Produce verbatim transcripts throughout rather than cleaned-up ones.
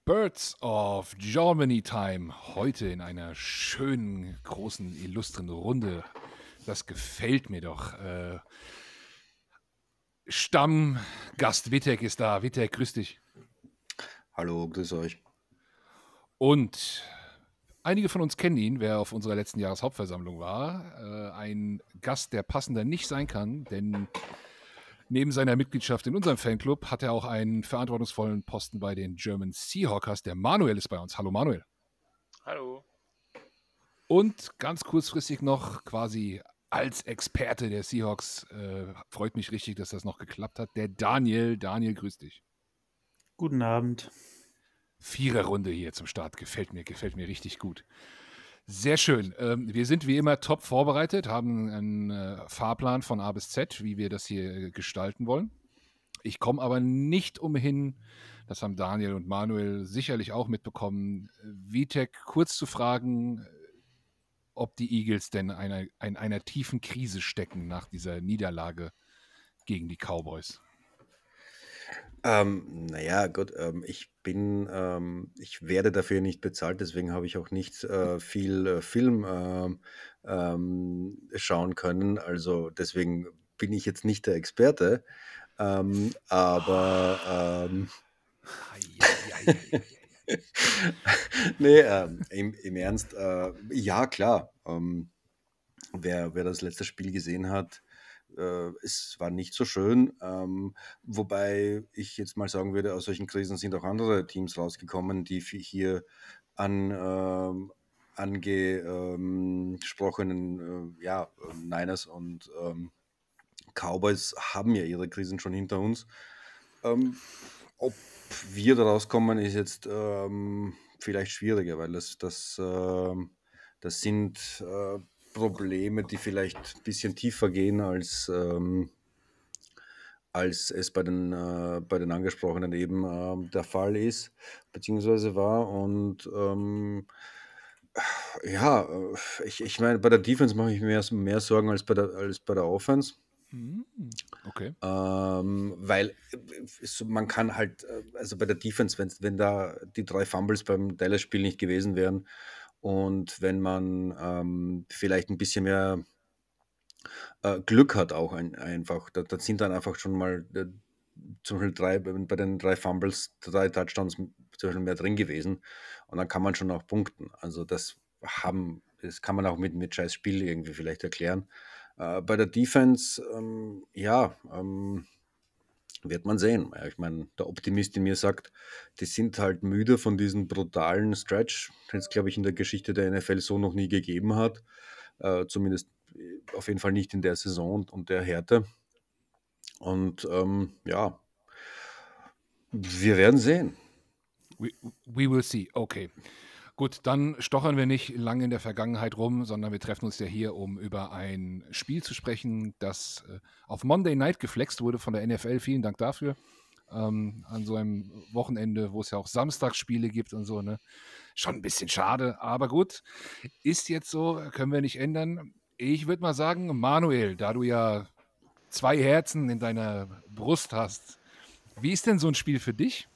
Birds of Germany Time. Heute in einer schönen, großen, illustren Runde. Das gefällt mir doch. Äh, Stammgast Wittek ist da. Wittek, grüß dich. Hallo, grüß euch. Und einige von uns kennen ihn, wer auf unserer letzten Jahreshauptversammlung war. Äh, ein Gast, der passender nicht sein kann, denn neben seiner Mitgliedschaft in unserem Fanclub hat er auch einen verantwortungsvollen Posten bei den German Seahawkers. Der Manuel ist bei uns. Hallo Manuel. Hallo. Und ganz kurzfristig noch quasi als Experte der Seahawks, äh, freut mich richtig, dass das noch geklappt hat, der Daniel. Daniel, grüß dich. Guten Abend. Viererrunde hier zum Start, gefällt mir, gefällt mir richtig gut. Sehr schön. Ähm, wir sind wie immer top vorbereitet, haben einen äh, Fahrplan von A bis Z, wie wir das hier äh, gestalten wollen. Ich komme aber nicht umhin, das haben Daniel und Manuel sicherlich auch mitbekommen, Vitek kurz zu fragen, ob die Eagles denn einer, in einer tiefen Krise stecken nach dieser Niederlage gegen die Cowboys. Ähm, naja, gut, ähm, ich bin, ähm, ich werde dafür nicht bezahlt, deswegen habe ich auch nicht äh, viel äh, Film ähm, ähm, schauen können. Also deswegen bin ich jetzt nicht der Experte. Ähm, aber ähm, nee, ähm, im, im Ernst, äh, ja klar. Ähm, wer, wer das letzte Spiel gesehen hat, äh, es war nicht so schön. Ähm, wobei ich jetzt mal sagen würde, aus solchen Krisen sind auch andere Teams rausgekommen, die fi- hier an ähm, angesprochenen äh, ja, ähm, Niners und ähm, Cowboys haben ja ihre Krisen schon hinter uns. Ähm, ob wir da rauskommen, ist jetzt ähm, vielleicht schwieriger, weil das, das, ähm, das sind äh, Probleme, die vielleicht ein bisschen tiefer gehen, als, ähm, als es bei den, äh, bei den Angesprochenen eben ähm, der Fall ist, beziehungsweise war. Und ähm, ja, äh, ich, ich meine, bei der Defense mache ich mir mehr, mehr Sorgen als bei der, als bei der Offense. Okay. Ähm, weil äh, es- man kann halt, äh, also bei der Defense, wenn, wenn da die drei Fumbles beim Dallas-Spiel nicht gewesen wären und wenn man ähm, vielleicht ein bisschen mehr äh, Glück hat auch ein, einfach, da, da sind dann einfach schon mal äh, zum Beispiel drei, bei den drei Fumbles, drei Touchdowns zum Beispiel mehr drin gewesen und dann kann man schon auch punkten. Also das haben, das kann man auch mit, mit scheiß Spiel irgendwie vielleicht erklären. Äh, bei der Defense, ähm, ja, ähm, wird man sehen. Ja, ich meine, der Optimist in mir sagt, die sind halt müde von diesem brutalen Stretch, den es, glaube ich, in der Geschichte der N F L so noch nie gegeben hat. Äh, zumindest äh, auf jeden Fall nicht in der Saison und, und der Härte. Und ähm, ja, wir werden sehen. We, we will see. Okay. Gut, dann stochern wir nicht lange in der Vergangenheit rum, sondern wir treffen uns ja hier, um über ein Spiel zu sprechen, das äh, auf Monday Night geflext wurde von der N F L. Vielen Dank dafür. Ähm, an so einem Wochenende, wo es ja auch Samstagsspiele gibt und so, ne? Schon ein bisschen schade, aber gut. Ist jetzt so, können wir nicht ändern. Ich würde mal sagen, Manuel, da du ja zwei Herzen in deiner Brust hast, wie ist denn so ein Spiel für dich?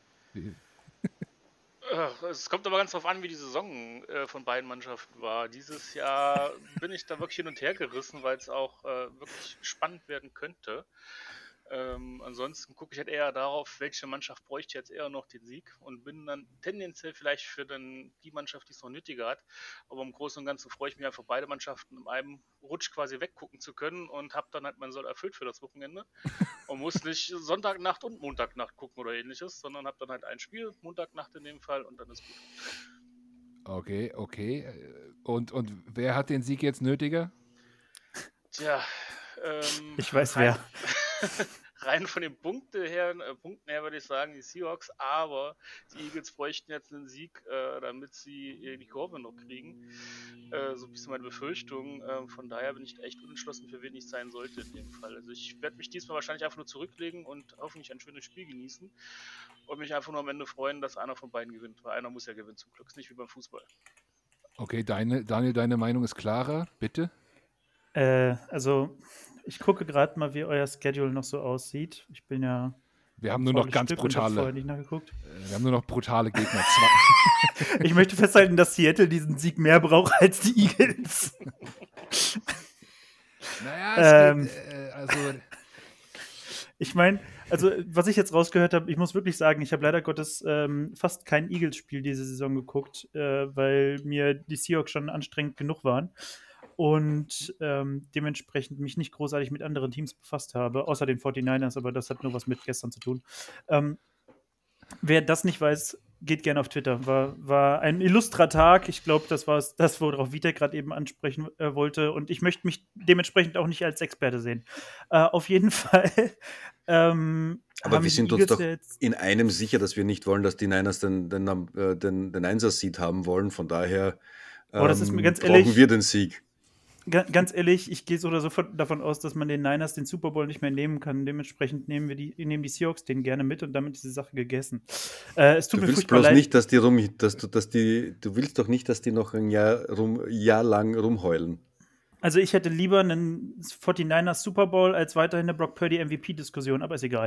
Ach, Es kommt aber ganz drauf an, wie die Saison äh, von beiden Mannschaften war. Dieses Jahr bin ich da wirklich hin und her gerissen, weil es auch äh, wirklich spannend werden könnte. Ähm, ansonsten gucke ich halt eher darauf, welche Mannschaft bräuchte jetzt eher noch den Sieg und bin dann tendenziell vielleicht für den, die Mannschaft, die es noch nötiger hat. Aber im Großen und Ganzen freue ich mich einfach, beide Mannschaften in einem Rutsch quasi weggucken zu können und habe dann halt mein Soll erfüllt für das Wochenende und muss nicht Sonntagnacht und Montagnacht gucken oder ähnliches, sondern habe dann halt ein Spiel, Montagnacht in dem Fall, und dann ist gut. Okay, okay. Und, und wer hat den Sieg jetzt nötiger? Tja, ähm, Ich weiß rein, wer. rein von den Punkte her, äh, Punkten her würde ich sagen die Seahawks, aber die Eagles bräuchten jetzt einen Sieg, äh, damit sie äh, die Kurve noch kriegen. Äh, so ein bisschen meine Befürchtung. Äh, von daher bin ich echt unentschlossen, für wen ich sein sollte in dem Fall. Also ich werde mich diesmal wahrscheinlich einfach nur zurücklegen und hoffentlich ein schönes Spiel genießen und mich einfach nur am Ende freuen, dass einer von beiden gewinnt, weil einer muss ja gewinnen zum Glück. Ist nicht wie beim Fußball. Okay, deine, Daniel, deine Meinung ist klarer, bitte? Äh, also, ich gucke gerade mal, wie euer Schedule noch so aussieht. Ich bin ja Wir haben nur noch Faules ganz Stück und hab's brutale, vorher nicht nachgeguckt. äh, wir haben nur noch brutale Gegner. Zwei, Ich möchte festhalten, dass Seattle diesen Sieg mehr braucht als die Eagles. naja, es Ähm. geht, äh, also, Ich meine, also was ich jetzt rausgehört habe, ich muss wirklich sagen, ich habe leider Gottes ähm, fast kein Eagles-Spiel diese Saison geguckt, äh, weil mir die Seahawks schon anstrengend genug waren und ähm, dementsprechend mich nicht großartig mit anderen Teams befasst habe, außer den forty-niners, aber das hat nur was mit gestern zu tun. Ähm, wer das nicht weiß, geht gerne auf Twitter. War, war ein illustrer Tag. Ich glaube, das war das, worauf Vitek gerade eben ansprechen äh, wollte. Und ich möchte mich dementsprechend auch nicht als Experte sehen. Äh, auf jeden Fall. Ähm, Aber haben wir die sind uns Eagles doch ja jetzt, in einem sicher, dass wir nicht wollen, dass die Niners den, den, äh, den, den Einser-Seed haben wollen. Von daher Aber das ist mir ähm, ganz brauchen ehrlich- wir den Sieg. ga- ganz ehrlich, ich gehe so oder so von- davon aus, dass man den Niners den Super Bowl nicht mehr nehmen kann. Dementsprechend nehmen wir die, nehmen die Seahawks den gerne mit und damit ist die Sache gegessen. Äh, es tut Du mir willst furchtbar bloß leid. nicht, dass die rum, dass du, dass die, du willst doch nicht, dass die noch ein Jahr, rum, Jahr lang rumheulen. Also ich hätte lieber einen forty-niners Super Bowl als weiterhin eine Brock Purdy M V P-Diskussion, aber ist egal.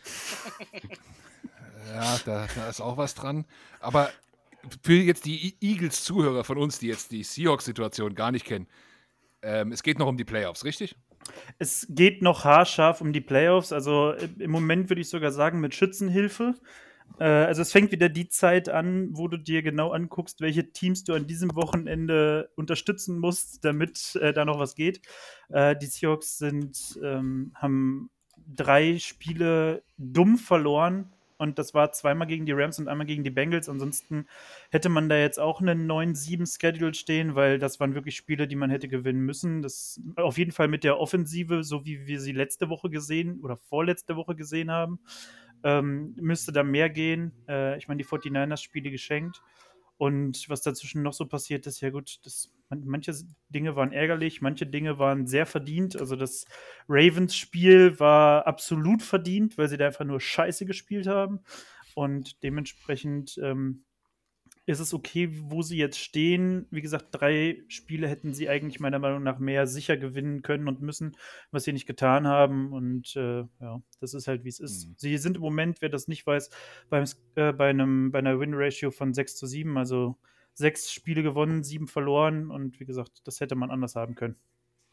ja, da, da ist auch was dran. Aber für jetzt die E- Eagles-Zuhörer von uns, die jetzt die Seahawks-Situation gar nicht kennen, ähm, es geht noch um die Playoffs, richtig? Es geht noch haarscharf um die Playoffs. Also äh, im Moment würde ich sogar sagen mit Schützenhilfe. Äh, also es fängt wieder die Zeit an, wo du dir genau anguckst, welche Teams du an diesem Wochenende unterstützen musst, damit äh, da noch was geht. Äh, die Seahawks sind, ähm, haben drei Spiele dumm verloren. Und das war zweimal gegen die Rams und einmal gegen die Bengals. Ansonsten hätte man da jetzt auch einen neun sieben Schedule stehen, weil das waren wirklich Spiele, die man hätte gewinnen müssen. Das auf jeden Fall mit der Offensive, so wie wir sie letzte Woche gesehen oder vorletzte Woche gesehen haben, ähm, müsste da mehr gehen. Äh, ich meine, die forty-niners Spiele geschenkt. Und was dazwischen noch so passiert ist, ja gut, das, man, manche Dinge waren ärgerlich, manche Dinge waren sehr verdient. Also das Ravens-Spiel war absolut verdient, weil sie da einfach nur Scheiße gespielt haben. Und dementsprechend ähm, ist es okay, wo sie jetzt stehen. Wie gesagt, drei Spiele hätten sie eigentlich meiner Meinung nach mehr sicher gewinnen können und müssen, was sie nicht getan haben. Und äh, ja, das ist halt, wie es ist. Mhm. Sie sind im Moment, wer das nicht weiß, beim, äh, bei, einem, bei einer Win-Ratio von sechs zu sieben, also sechs Spiele gewonnen, sieben verloren. Und wie gesagt, das hätte man anders haben können.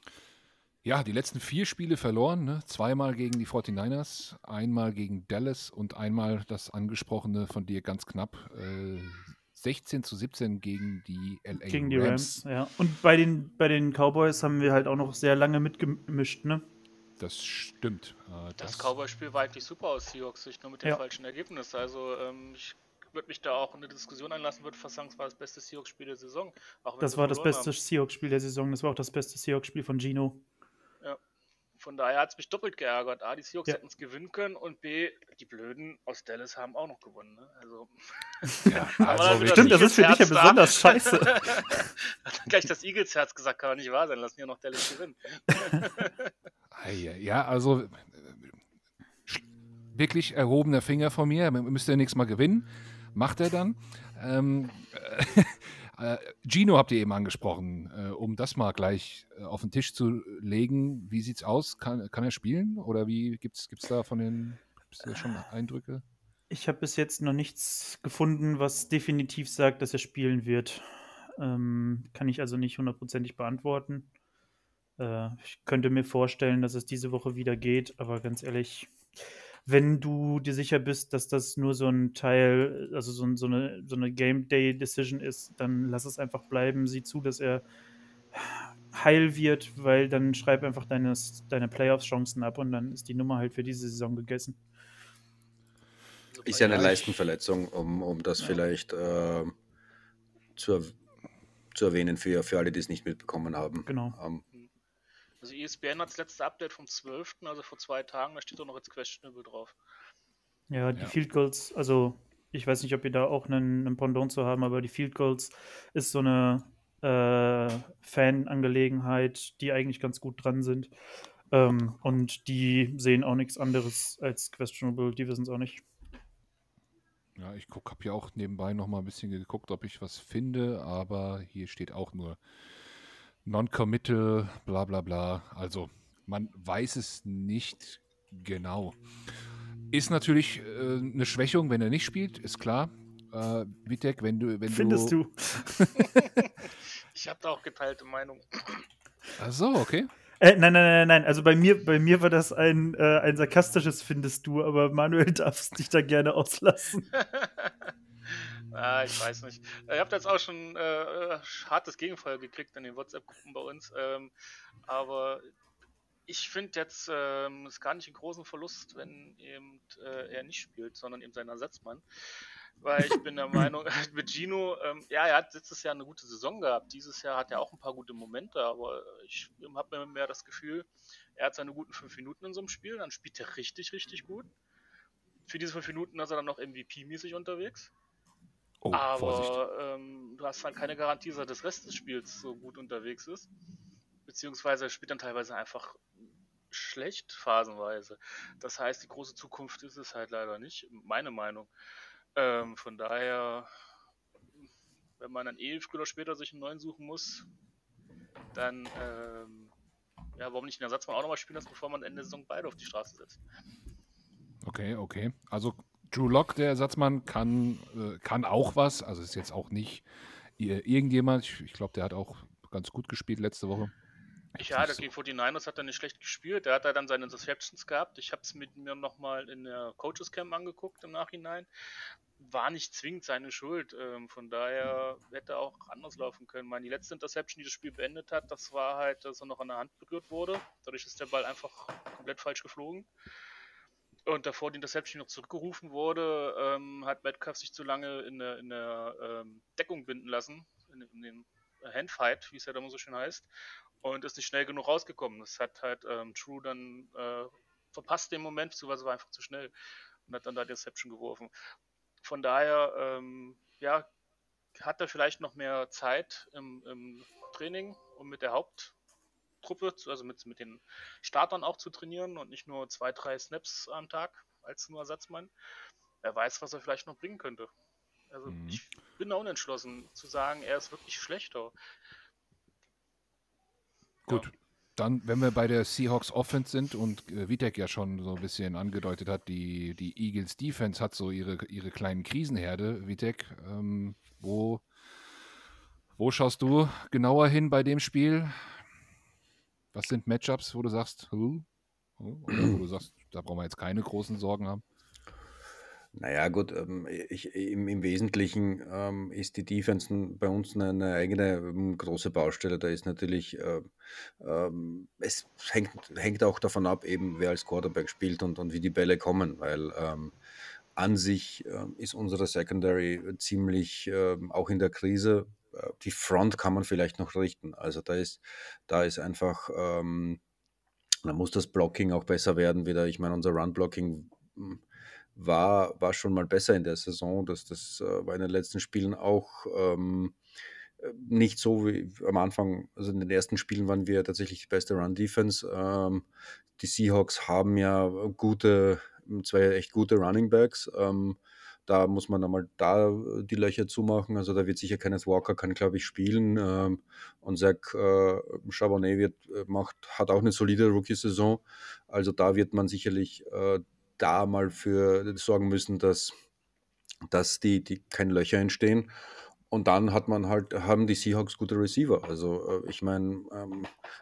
Ja, die letzten vier Spiele verloren, ne? Zweimal gegen die forty-niners, einmal gegen Dallas und einmal das angesprochene von dir ganz knapp äh, sechzehn zu siebzehn gegen die L A Gegen die Rams. Rams, ja. Und bei den, bei den Cowboys haben wir halt auch noch sehr lange mitgemischt, ne? Das stimmt. Äh, Das Cowboy-Spiel war eigentlich super aus Seahawks-Sicht, nur mit dem Ja. falschen Ergebnis. Also ähm, ich würde mich da auch in eine Diskussion einlassen, würde fast sagen, es war das beste Seahawks-Spiel der Saison. Auch wenn Das sie war das verloren beste Seahawks-Spiel der Saison. Das war auch das beste Seahawks-Spiel von Gino. haben. Ja. Von daher hat es mich doppelt geärgert. A, die Seahawks Ja. hätten es gewinnen können und B, die Blöden aus Dallas haben auch noch gewonnen. Ne? Also, Ja, Aber also dann wieder Stimmt, das ist für dich ja Eagles-Herz da. besonders scheiße. hat gleich das Eagles-Herz gesagt, kann doch nicht wahr sein, lassen ja noch Dallas gewinnen. Ei, ei, ja, also äh, sch- wirklich erhobener Finger von mir. Müsste er nächstes Mal gewinnen. Macht er dann. Ähm, äh, äh, Gino habt ihr eben angesprochen, äh, um das mal gleich äh, auf den Tisch zu legen. Wie sieht's aus? Kann, kann er spielen? Oder wie gibt's, gibt's da von den gibt's da schon Eindrücke? Ich habe bis jetzt noch nichts gefunden, was definitiv sagt, dass er spielen wird. Ähm, kann ich also nicht hundertprozentig beantworten. Äh, ich könnte mir vorstellen, dass es diese Woche wieder geht, aber ganz ehrlich, wenn du dir sicher bist, dass das nur so ein Teil, also so, ein- so eine, so eine Game Day Decision ist, dann lass es einfach bleiben. Sieh zu, dass er heil wird, weil dann schreib einfach deine, deine Playoffs-Chancen ab und dann ist die Nummer halt für diese Saison gegessen. Ist ja eine Ja, ich- Leistenverletzung, um, um das vielleicht äh, zu, erw- zu erwähnen für, für alle, die es nicht mitbekommen haben. Genau. Ähm, Also E S P N hat das letzte Update vom zwölften, also vor zwei Tagen, da steht auch noch jetzt questionable drauf. Ja, die Ja. Field Goals, also ich weiß nicht, ob wir da auch einen, einen Pendant zu haben, aber die Field Goals ist so eine äh, Fan-Angelegenheit, die eigentlich ganz gut dran sind. Ähm, und die sehen auch nichts anderes als questionable, die wissen es auch nicht. Ja, ich guck, habe ja auch nebenbei noch mal ein bisschen geguckt, ob ich was finde, aber hier steht auch nur Non-Committal, bla bla bla. Also man weiß es nicht genau. Ist natürlich äh, eine Schwächung, wenn er nicht spielt, ist klar. Äh, Vitek, wenn du, wenn Findest du. du? Ich habe da auch geteilte Meinung. Ach so, okay. Äh, nein, nein, nein, nein. Also bei mir, bei mir war das ein, äh, ein sarkastisches Findest du, aber Manuel darfst dich da gerne auslassen. Ah, ich weiß nicht. Ihr habt jetzt auch schon äh, hartes Gegenfeuer gekriegt in den WhatsApp-Gruppen bei uns. Ähm, aber ich finde jetzt ähm, es gar nicht einen großen Verlust, wenn eben äh, er nicht spielt, sondern eben sein Ersatzmann. Weil ich bin der Meinung, mit Gino, ähm, ja, er hat letztes Jahr eine gute Saison gehabt. Dieses Jahr hat er auch ein paar gute Momente, aber ich habe mir mehr das Gefühl, er hat seine guten fünf Minuten in so einem Spiel, dann spielt er richtig, richtig gut. Für diese fünf Minuten ist er dann noch M V P-mäßig unterwegs. Oh, Vorsicht. Aber ähm, du hast halt keine Garantie, dass er das Rest des Spiels so gut unterwegs ist. Beziehungsweise er spielt dann teilweise einfach schlecht, phasenweise. Das heißt, die große Zukunft ist es halt leider nicht, meine Meinung. Ähm, von daher, wenn man dann eh früher oder später sich einen neuen suchen muss, dann, ähm, ja, warum nicht den Ersatzmann auch nochmal spielen lassen, bevor man Ende der Saison beide auf die Straße setzt? Okay, okay. Also Drew Lock, der Ersatzmann, kann, äh, kann auch was. Also ist jetzt auch nicht ir- irgendjemand. Ich, ich glaube, der hat auch ganz gut gespielt letzte Woche. Ich Ja, hab's der nicht gegen forty-niners hat er nicht schlecht gespielt. Der hat da dann seine Interceptions gehabt. Ich habe es mit mir nochmal in der Coaches Camp angeguckt im Nachhinein. War nicht zwingend seine Schuld. Ähm, von daher hätte auch anders laufen können. Meine, die letzte Interception, die das Spiel beendet hat, das war halt, dass er noch an der Hand berührt wurde. Dadurch ist der Ball einfach komplett falsch geflogen. Und davor die Interception noch zurückgerufen wurde, ähm, hat Metcalf sich zu lange in der, in der ähm, Deckung binden lassen, in, in den Handfight, wie es ja da immer so schön heißt, und ist nicht schnell genug rausgekommen. Das hat halt ähm, True dann äh, verpasst den Moment, beziehungsweise war einfach zu schnell und hat dann da die Interception geworfen. Von daher, ähm, ja, hat er vielleicht noch mehr Zeit im, im Training, um mit der Haupttruppe, also mit, mit den Startern auch zu trainieren und nicht nur zwei, drei Snaps am Tag als nur Ersatzmann. Wer weiß, was er vielleicht noch bringen könnte. Also Mhm. ich bin da unentschlossen zu sagen, er ist wirklich schlechter. Gut. Ja. Dann, wenn wir bei der Seahawks Offense sind und äh, Vitek ja schon so ein bisschen angedeutet hat, die, die Eagles Defense hat so ihre, ihre kleinen Krisenherde. Vitek, ähm, wo, wo schaust du genauer hin bei dem Spiel? Was sind Matchups, wo du sagst, huh? Oder wo du sagst, da brauchen wir jetzt keine großen Sorgen haben? Naja, gut, ähm, ich, im, im Wesentlichen ähm, ist die Defense n- bei uns eine, eine eigene ähm, große Baustelle. Da ist natürlich, äh, ähm, es hängt, hängt auch davon ab, eben wer als Quarterback spielt und, und wie die Bälle kommen, weil ähm, an sich ähm, ist unsere Secondary ziemlich ähm, auch in der Krise. Äh, Die Front kann man vielleicht noch richten. Also da ist, da ist einfach, ähm, da muss das Blocking auch besser werden wieder. Ich meine, unser Run-Blocking mm, war, war schon mal besser in der Saison. Das, das äh, war in den letzten Spielen auch ähm, äh, nicht so wie am Anfang. Also in den ersten Spielen waren wir tatsächlich die beste Run-Defense. Ähm, die Seahawks haben ja gute, zwei echt gute Running Backs. Ähm, da muss man einmal da äh, die Löcher zumachen. Also da wird sicher Kenneth Walker, kann glaube ich spielen. Ähm, und Zach äh, Charbonnet wird, äh, macht, hat auch eine solide Rookie-Saison. Also da wird man sicherlich äh, da mal für sorgen müssen, dass, dass die, die keine Löcher entstehen. Und dann hat man halt, haben die Seahawks gute Receiver. Also äh, ich meine, ähm,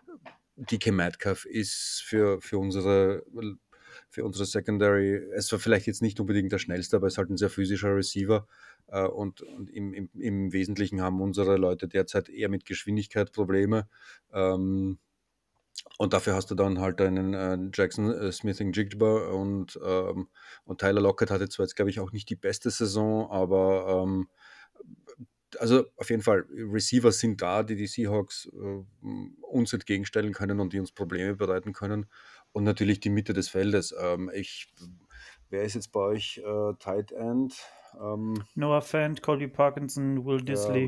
D K Metcalf ist für, für unsere für unsere Secondary, es war vielleicht jetzt nicht unbedingt der schnellste, aber es ist halt ein sehr physischer Receiver. Äh, und und im, im, im Wesentlichen haben unsere Leute derzeit eher mit Geschwindigkeit Probleme. Ähm, und dafür hast du dann halt einen äh, Jackson äh, Smith-Njigba und, ähm, und Tyler Lockett hatte zwar jetzt, glaube ich, auch nicht die beste Saison, aber ähm, also auf jeden Fall, Receiver sind da, die die Seahawks äh, uns entgegenstellen können und die uns Probleme bereiten können. Und natürlich die Mitte des Feldes. Ähm, ich, wer ist jetzt bei euch äh, Tight End? Ähm, Noah Fant, Colby Parkinson, Will ja, Disley.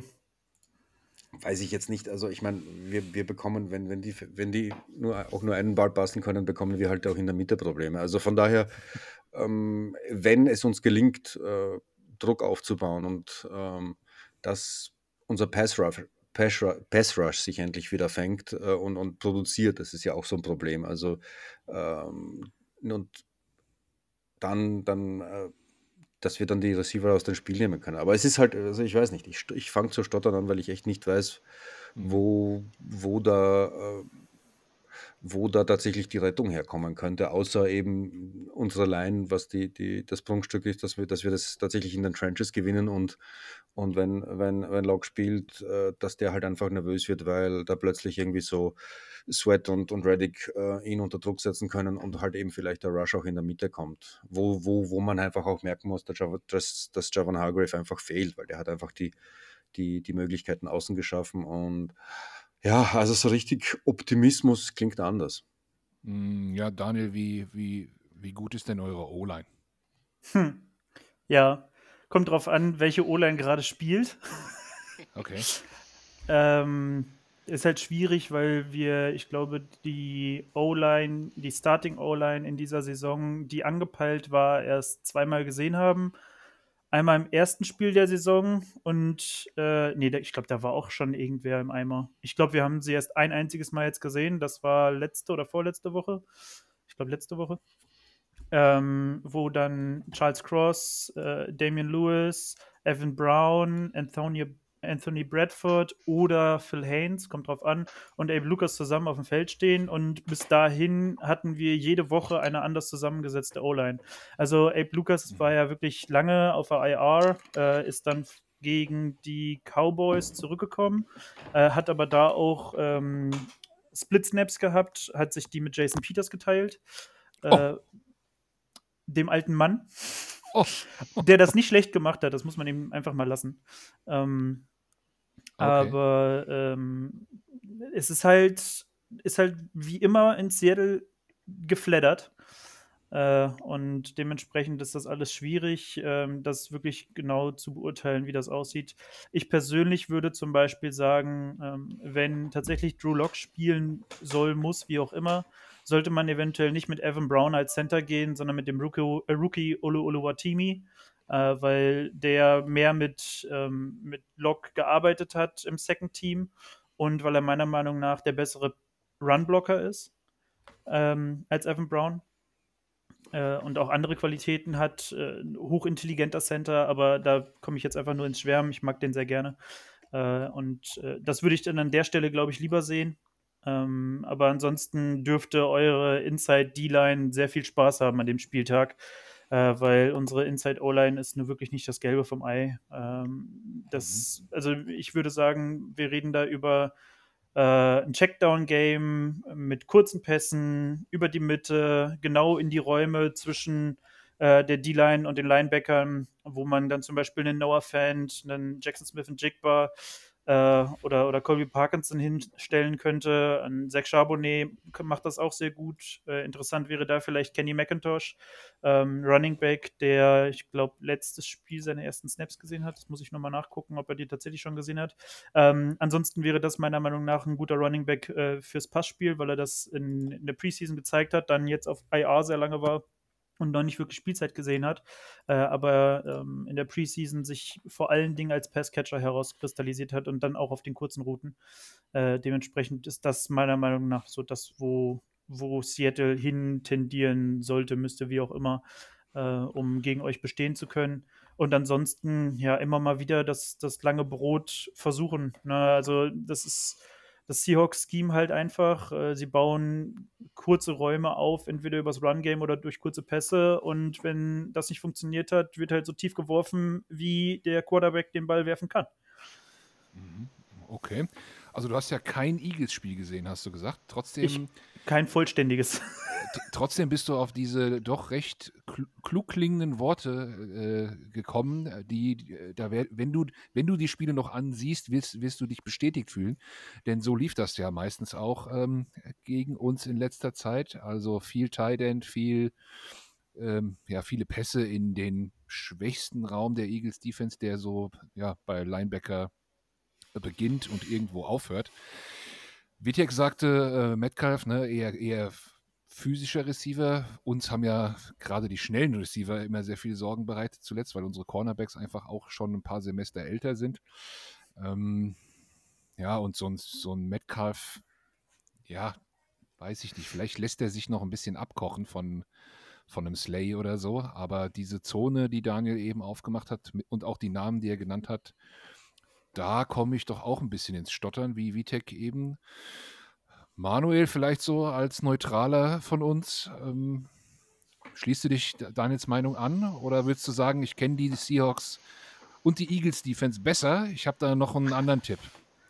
weiß ich jetzt nicht. Also ich meine, wir, wir bekommen, wenn, wenn die, wenn die nur, auch nur einen Ball passen können, bekommen wir halt auch in der Mitte Probleme. Also von daher, ähm, wenn es uns gelingt, äh, Druck aufzubauen und ähm, dass unser Pass Rush, Pass Rush, Pass Rush sich endlich wieder fängt äh, und, und produziert, das ist ja auch so ein Problem. Also ähm, und dann, dann äh, dass wir dann die Receiver aus dem Spiel nehmen können. Aber es ist halt, also ich weiß nicht, ich, st- ich fange zu stottern an, weil ich echt nicht weiß, Mhm. wo, wo da, äh, wo da tatsächlich die Rettung herkommen könnte, außer eben unsere Line, was die, die, das Prunkstück ist, dass wir, dass wir das tatsächlich in den Trenches gewinnen und, und wenn, wenn, wenn Locke spielt, äh, dass der halt einfach nervös wird, weil da plötzlich irgendwie so Sweat und, und Reddick äh, ihn unter Druck setzen können und halt eben vielleicht der Rush auch in der Mitte kommt, wo, wo, wo man einfach auch merken muss, dass, Jav- dass, dass Javon Hargrave einfach fehlt, weil der hat einfach die, die, die Möglichkeiten außen geschaffen und ja, also so richtig Optimismus klingt anders. Mm, Ja, Daniel, wie, wie, wie gut ist denn eure O-Line? Hm. Ja, kommt drauf an, welche O-Line gerade spielt. Okay. Ähm, ist halt schwierig, weil wir, ich glaube, die O-Line, die Starting O-Line in dieser Saison, die angepeilt war, erst zweimal gesehen haben. Einmal im ersten Spiel der Saison und, äh, nee, da- ich glaube, da war auch schon irgendwer im Eimer. Ich glaube, wir haben sie erst ein einziges Mal jetzt gesehen. Das war letzte oder vorletzte Woche. Ich glaube, letzte Woche. Ähm, wo dann Charles Cross, äh, Damian Lewis, Evan Brown, Anthony, Anthony Bradford oder Phil Haynes, kommt drauf an, und Abe Lucas zusammen auf dem Feld stehen. Und bis dahin hatten wir jede Woche eine anders zusammengesetzte O-Line. Also Abe Lucas war ja wirklich lange auf der I R, äh, ist dann gegen die Cowboys zurückgekommen, äh, hat aber da auch ähm, Split-Snaps gehabt, hat sich die mit Jason Peters geteilt. Oh. Äh, dem alten Mann, Oh, der das nicht schlecht gemacht hat, das muss man ihm einfach mal lassen. Ähm, okay. aber ähm, es ist halt, ist halt wie immer in Seattle geflattert. Äh, und dementsprechend ist das alles schwierig, ähm, das wirklich genau zu beurteilen, wie das aussieht. Ich persönlich würde zum Beispiel sagen, ähm, wenn tatsächlich Drew Lock spielen soll, muss, wie auch immer, sollte man eventuell nicht mit Evan Brown als Center gehen, sondern mit dem Rookie, äh, Rookie Olu Oluwatimi, äh, weil der mehr mit, ähm, mit Lock gearbeitet hat im Second Team und weil er meiner Meinung nach der bessere Runblocker ist ähm, als Evan Brown äh, und auch andere Qualitäten hat. Äh, ein hochintelligenter Center, aber da komme ich jetzt einfach nur ins Schwärmen. Ich mag den sehr gerne. Äh, und äh, das würde ich dann an der Stelle, glaube ich, lieber sehen. Ähm, aber ansonsten dürfte eure Inside-D-Line sehr viel Spaß haben an dem Spieltag, äh, weil unsere Inside-O-Line ist nur wirklich nicht das Gelbe vom Ei. Ähm, das, also ich würde sagen, wir reden da über äh, ein Checkdown-Game mit kurzen Pässen über die Mitte, genau in die Räume zwischen äh, der D-Line und den Linebackern, wo man dann zum Beispiel einen Noah Fant, einen Jackson Smith und Jigba äh, oder, oder Colby Parkinson hinstellen könnte. Ein Zach Charbonnet macht das auch sehr gut. Äh, interessant wäre da vielleicht Kenny McIntosh, ähm, Running Back, der, ich glaube, letztes Spiel seine ersten Snaps gesehen hat. Das muss ich nochmal nachgucken, ob er die tatsächlich schon gesehen hat. Ähm, ansonsten wäre das meiner Meinung nach ein guter Running Back äh, fürs Passspiel, weil er das in, in der Preseason gezeigt hat, dann jetzt auf I R sehr lange war und noch nicht wirklich Spielzeit gesehen hat, äh, aber ähm, in der Preseason sich vor allen Dingen als Passcatcher herauskristallisiert hat und dann auch auf den kurzen Routen. Äh, dementsprechend ist das meiner Meinung nach so das, wo, wo Seattle hin tendieren sollte, müsste, wie auch immer, äh, um gegen euch bestehen zu können. Und ansonsten ja immer mal wieder das, das lange Brot versuchen. Ne? Also das ist das Seahawks-Scheme halt einfach. Äh, sie bauen kurze Räume auf, entweder übers Run-Game oder durch kurze Pässe. Und wenn das nicht funktioniert hat, wird halt so tief geworfen, wie der Quarterback den Ball werfen kann. Mhm. Okay. Also du hast ja kein Eagles-Spiel gesehen, hast du gesagt. Ich, Trotzdem, kein vollständiges. t- trotzdem bist du auf diese doch recht kl klug klingenden Worte äh, gekommen, äh, die, die, äh, da wär, wenn du, wenn du die Spiele noch ansiehst, wirst, wirst du dich bestätigt fühlen. Denn so lief das ja meistens auch ähm, gegen uns in letzter Zeit. Also viel Tight End, viel, ähm, ja, viele Pässe in den schwächsten Raum der Eagles Defense, der so ja, bei Linebacker beginnt und irgendwo aufhört. Wittek sagte, äh, Metcalf, ne, eher, eher physischer Receiver. Uns haben ja gerade die schnellen Receiver immer sehr viel Sorgen bereitet zuletzt, weil unsere Cornerbacks einfach auch schon ein paar Semester älter sind. Ähm, ja, und so ein, so ein Metcalf, ja, weiß ich nicht, vielleicht lässt er sich noch ein bisschen abkochen von, von einem Slay oder so. Aber diese Zone, die Daniel eben aufgemacht hat und auch die Namen, die er genannt hat, da komme ich doch auch ein bisschen ins Stottern, wie Vitek eben. Manuel vielleicht so als Neutraler von uns. Ähm, schließt du dich Daniels Meinung an oder willst du sagen, ich kenne die Seahawks und die Eagles Defense besser? Ich habe da noch einen anderen Tipp.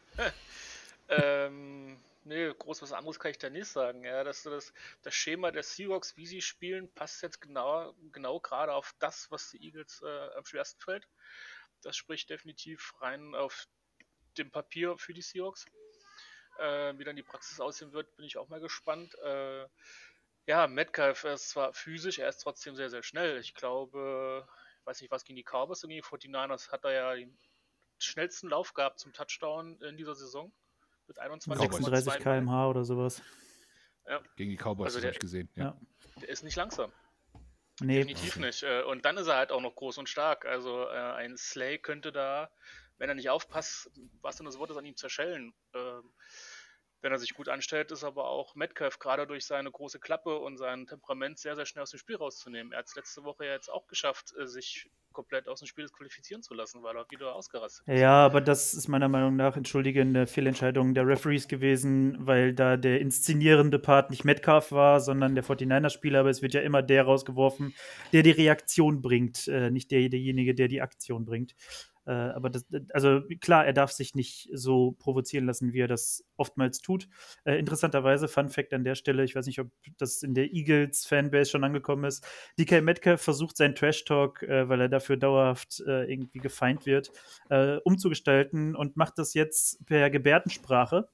ähm, nee, groß was anderes kann ich da nicht sagen. Ja, dass das, das Schema der Seahawks, wie sie spielen, passt jetzt genau, genau gerade auf das, was die Eagles äh, am schwersten fällt. Das spricht definitiv rein auf dem Papier für die Seahawks. Äh, wie dann die Praxis aussehen wird, bin ich auch mal gespannt. Äh, ja, Metcalf ist zwar physisch, er ist trotzdem sehr, sehr schnell. Ich glaube, ich weiß nicht, was gegen die Cowboys und gegen die forty-niners hat er ja den schnellsten Lauf gehabt zum Touchdown in dieser Saison. Mit einundzwanzig Komma zwei sechsunddreißig Kilometer pro Stunde oder sowas. Ja. Gegen die Cowboys Also habe ich gesehen. Ja. Ja. Der ist nicht langsam. Nee. Definitiv nicht. Äh, Und dann ist er halt auch noch groß und stark. Also äh, ein Slay könnte da, wenn er nicht aufpasst, was denn das Wort ist, an ihm zerschellen. Ähm, Wenn er sich gut anstellt, ist aber auch Metcalf gerade durch seine große Klappe und sein Temperament sehr, sehr schnell aus dem Spiel rauszunehmen. Er hat es letzte Woche ja jetzt auch geschafft, äh, sich komplett aus dem Spiel disqualifizieren zu lassen, weil er wieder ausgerastet ist. Ja, aber das ist meiner Meinung nach, entschuldige, eine Fehlentscheidung der Referees gewesen, weil da der inszenierende Part nicht Metcalf war, sondern der forty-niners-Spieler, aber es wird ja immer der rausgeworfen, der die Reaktion bringt, äh, nicht der, derjenige, der die Aktion bringt. Äh, aber das, also klar, er darf sich nicht so provozieren lassen, wie er das oftmals tut. Äh, interessanterweise, Fun Fact an der Stelle, ich weiß nicht, ob das in der Eagles-Fanbase schon angekommen ist, D K Metcalf versucht seinen Trash-Talk, äh, weil er dafür dauerhaft äh, irgendwie gefeind wird, äh, umzugestalten und macht das jetzt per Gebärdensprache.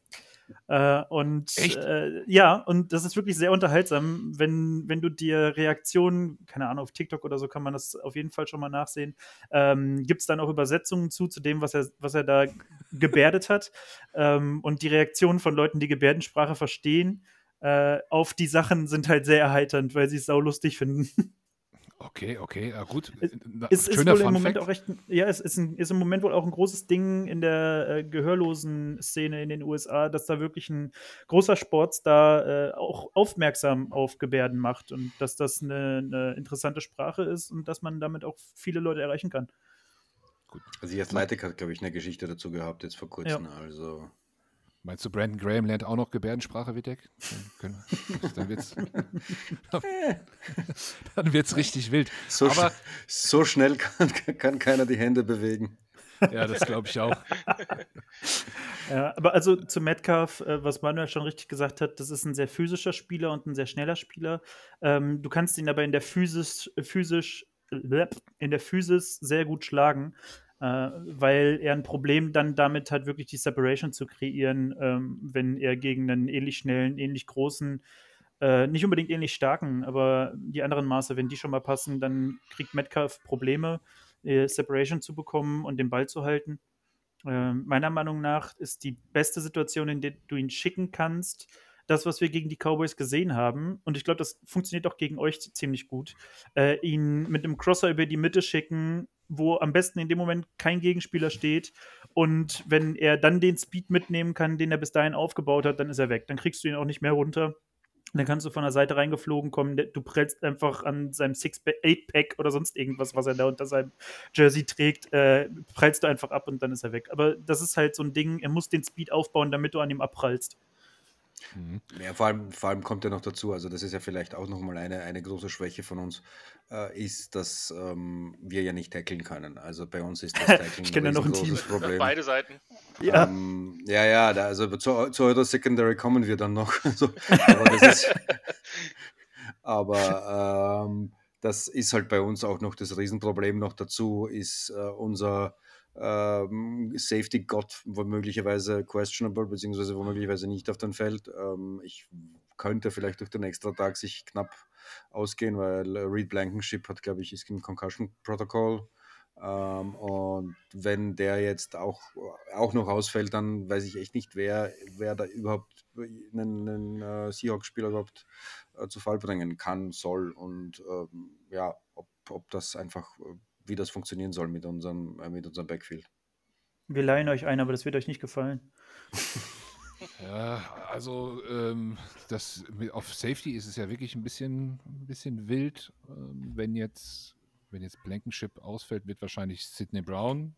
Äh, und äh, ja, und das ist wirklich sehr unterhaltsam, wenn, wenn du dir Reaktionen, keine Ahnung, auf TikTok oder so kann man das auf jeden Fall schon mal nachsehen, ähm, gibt es dann auch Übersetzungen zu, zu dem, was er, was er da gebärdet hat. Ähm, und die Reaktionen von Leuten, die Gebärdensprache verstehen, äh, auf die Sachen sind halt sehr erheiternd, weil sie es saulustig finden. Okay, okay, ja, gut. Es ist wohl im Moment auch recht, ja, es ist, ein, ist im Moment wohl auch ein großes Ding in der äh, gehörlosen Szene in den U S A, dass da wirklich ein großer Sportstar äh, auch aufmerksam auf Gebärden macht und dass das eine, eine interessante Sprache ist und dass man damit auch viele Leute erreichen kann. Gut. Also die Athletic hat, glaube ich, eine Geschichte dazu gehabt, jetzt vor kurzem. Ja. Also meinst du, Brandon Graham lernt auch noch Gebärdensprache, Vitek? Dann, dann wird's, dann wird's richtig wild. So, Aber, sch so schnell kann, kann keiner die Hände bewegen. Ja, das glaube ich auch. Ja, aber also zu Metcalf, äh, was Manuel schon richtig gesagt hat, das ist ein sehr physischer Spieler und ein sehr schneller Spieler. Ähm, du kannst ihn aber in der Physis, physisch, in der Physis sehr gut schlagen, äh, weil er ein Problem dann damit hat, wirklich die Separation zu kreieren, ähm, wenn er gegen einen ähnlich schnellen, ähnlich großen, äh, nicht unbedingt ähnlich starken, aber die anderen Maße, wenn die schon mal passen, dann kriegt Metcalf Probleme, äh, Separation zu bekommen und den Ball zu halten. Äh, meiner Meinung nach ist die beste Situation, in der du ihn schicken kannst, das, was wir gegen die Cowboys gesehen haben, und ich glaube, das funktioniert auch gegen euch ziemlich gut, äh, ihn mit einem Crosser über die Mitte schicken, wo am besten in dem Moment kein Gegenspieler steht, und wenn er dann den Speed mitnehmen kann, den er bis dahin aufgebaut hat, dann ist er weg. Dann kriegst du ihn auch nicht mehr runter. Dann kannst du von der Seite reingeflogen kommen, du prellst einfach an seinem Six-Pack oder sonst irgendwas, was er da unter seinem Jersey trägt, äh, prallst du einfach ab und dann ist er weg. Aber das ist halt so ein Ding, er muss den Speed aufbauen, damit du an ihm abprallst. Mhm. Ja, vor allem, vor allem kommt ja noch dazu, also das ist ja vielleicht auch nochmal eine, eine große Schwäche von uns, äh, ist, dass ähm, wir ja nicht tackeln können. Also bei uns ist das Tackling ich ein ein riesengroßes Problem. Beide Seiten. Ja, ähm, ja, ja da, also zu, zu eurer Secondary kommen wir dann noch. Also, aber das ist, aber ähm, das ist halt bei uns auch noch das Riesenproblem. Noch dazu ist äh, unser ähm, Safety Gott womöglicherweise questionable, beziehungsweise womöglicherweise nicht auf dem Feld. Ähm, ich könnte vielleicht durch den Extra-Tag sich knapp ausgehen, weil Reed Blankenship hat, glaube ich, ist im Concussion-Protokoll. Ähm, und wenn der jetzt auch, auch noch ausfällt, dann weiß ich echt nicht, wer, wer da überhaupt einen, einen uh, Seahawks-Spieler überhaupt uh, zu Fall bringen kann, soll und ähm, ja, ob, ob das einfach, wie das funktionieren soll mit unserem, äh, mit unserem Backfield. wir leihen euch ein, aber das wird euch nicht gefallen. Ja, also ähm, das, mit- auf Safety ist es ja wirklich ein bisschen, ein bisschen wild. Ähm, wenn jetzt, wenn jetzt Blankenship ausfällt, wird wahrscheinlich Sidney Brown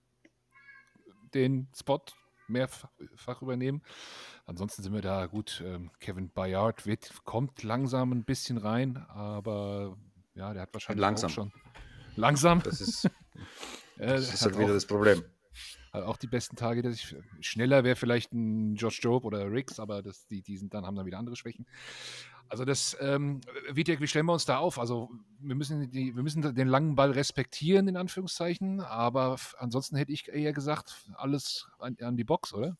den Spot mehrfach übernehmen. Ansonsten sind wir da gut. Ähm, Kevin Bayard wird, kommt langsam ein bisschen rein, aber ja, der hat wahrscheinlich auch Langsam. schon langsam. Das ist, äh, das ist hat halt wieder auch das Problem. Hat auch die besten Tage, dass ich schneller wäre vielleicht ein Josh Jobe oder Riggs, aber das, die, die sind dann, haben dann wieder andere Schwächen. Also das, ähm, Vitek, wie stellen wir uns da auf? Also wir müssen, die, wir müssen den langen Ball respektieren, in Anführungszeichen, aber f- ansonsten hätte ich eher gesagt, alles an, an die Box, oder?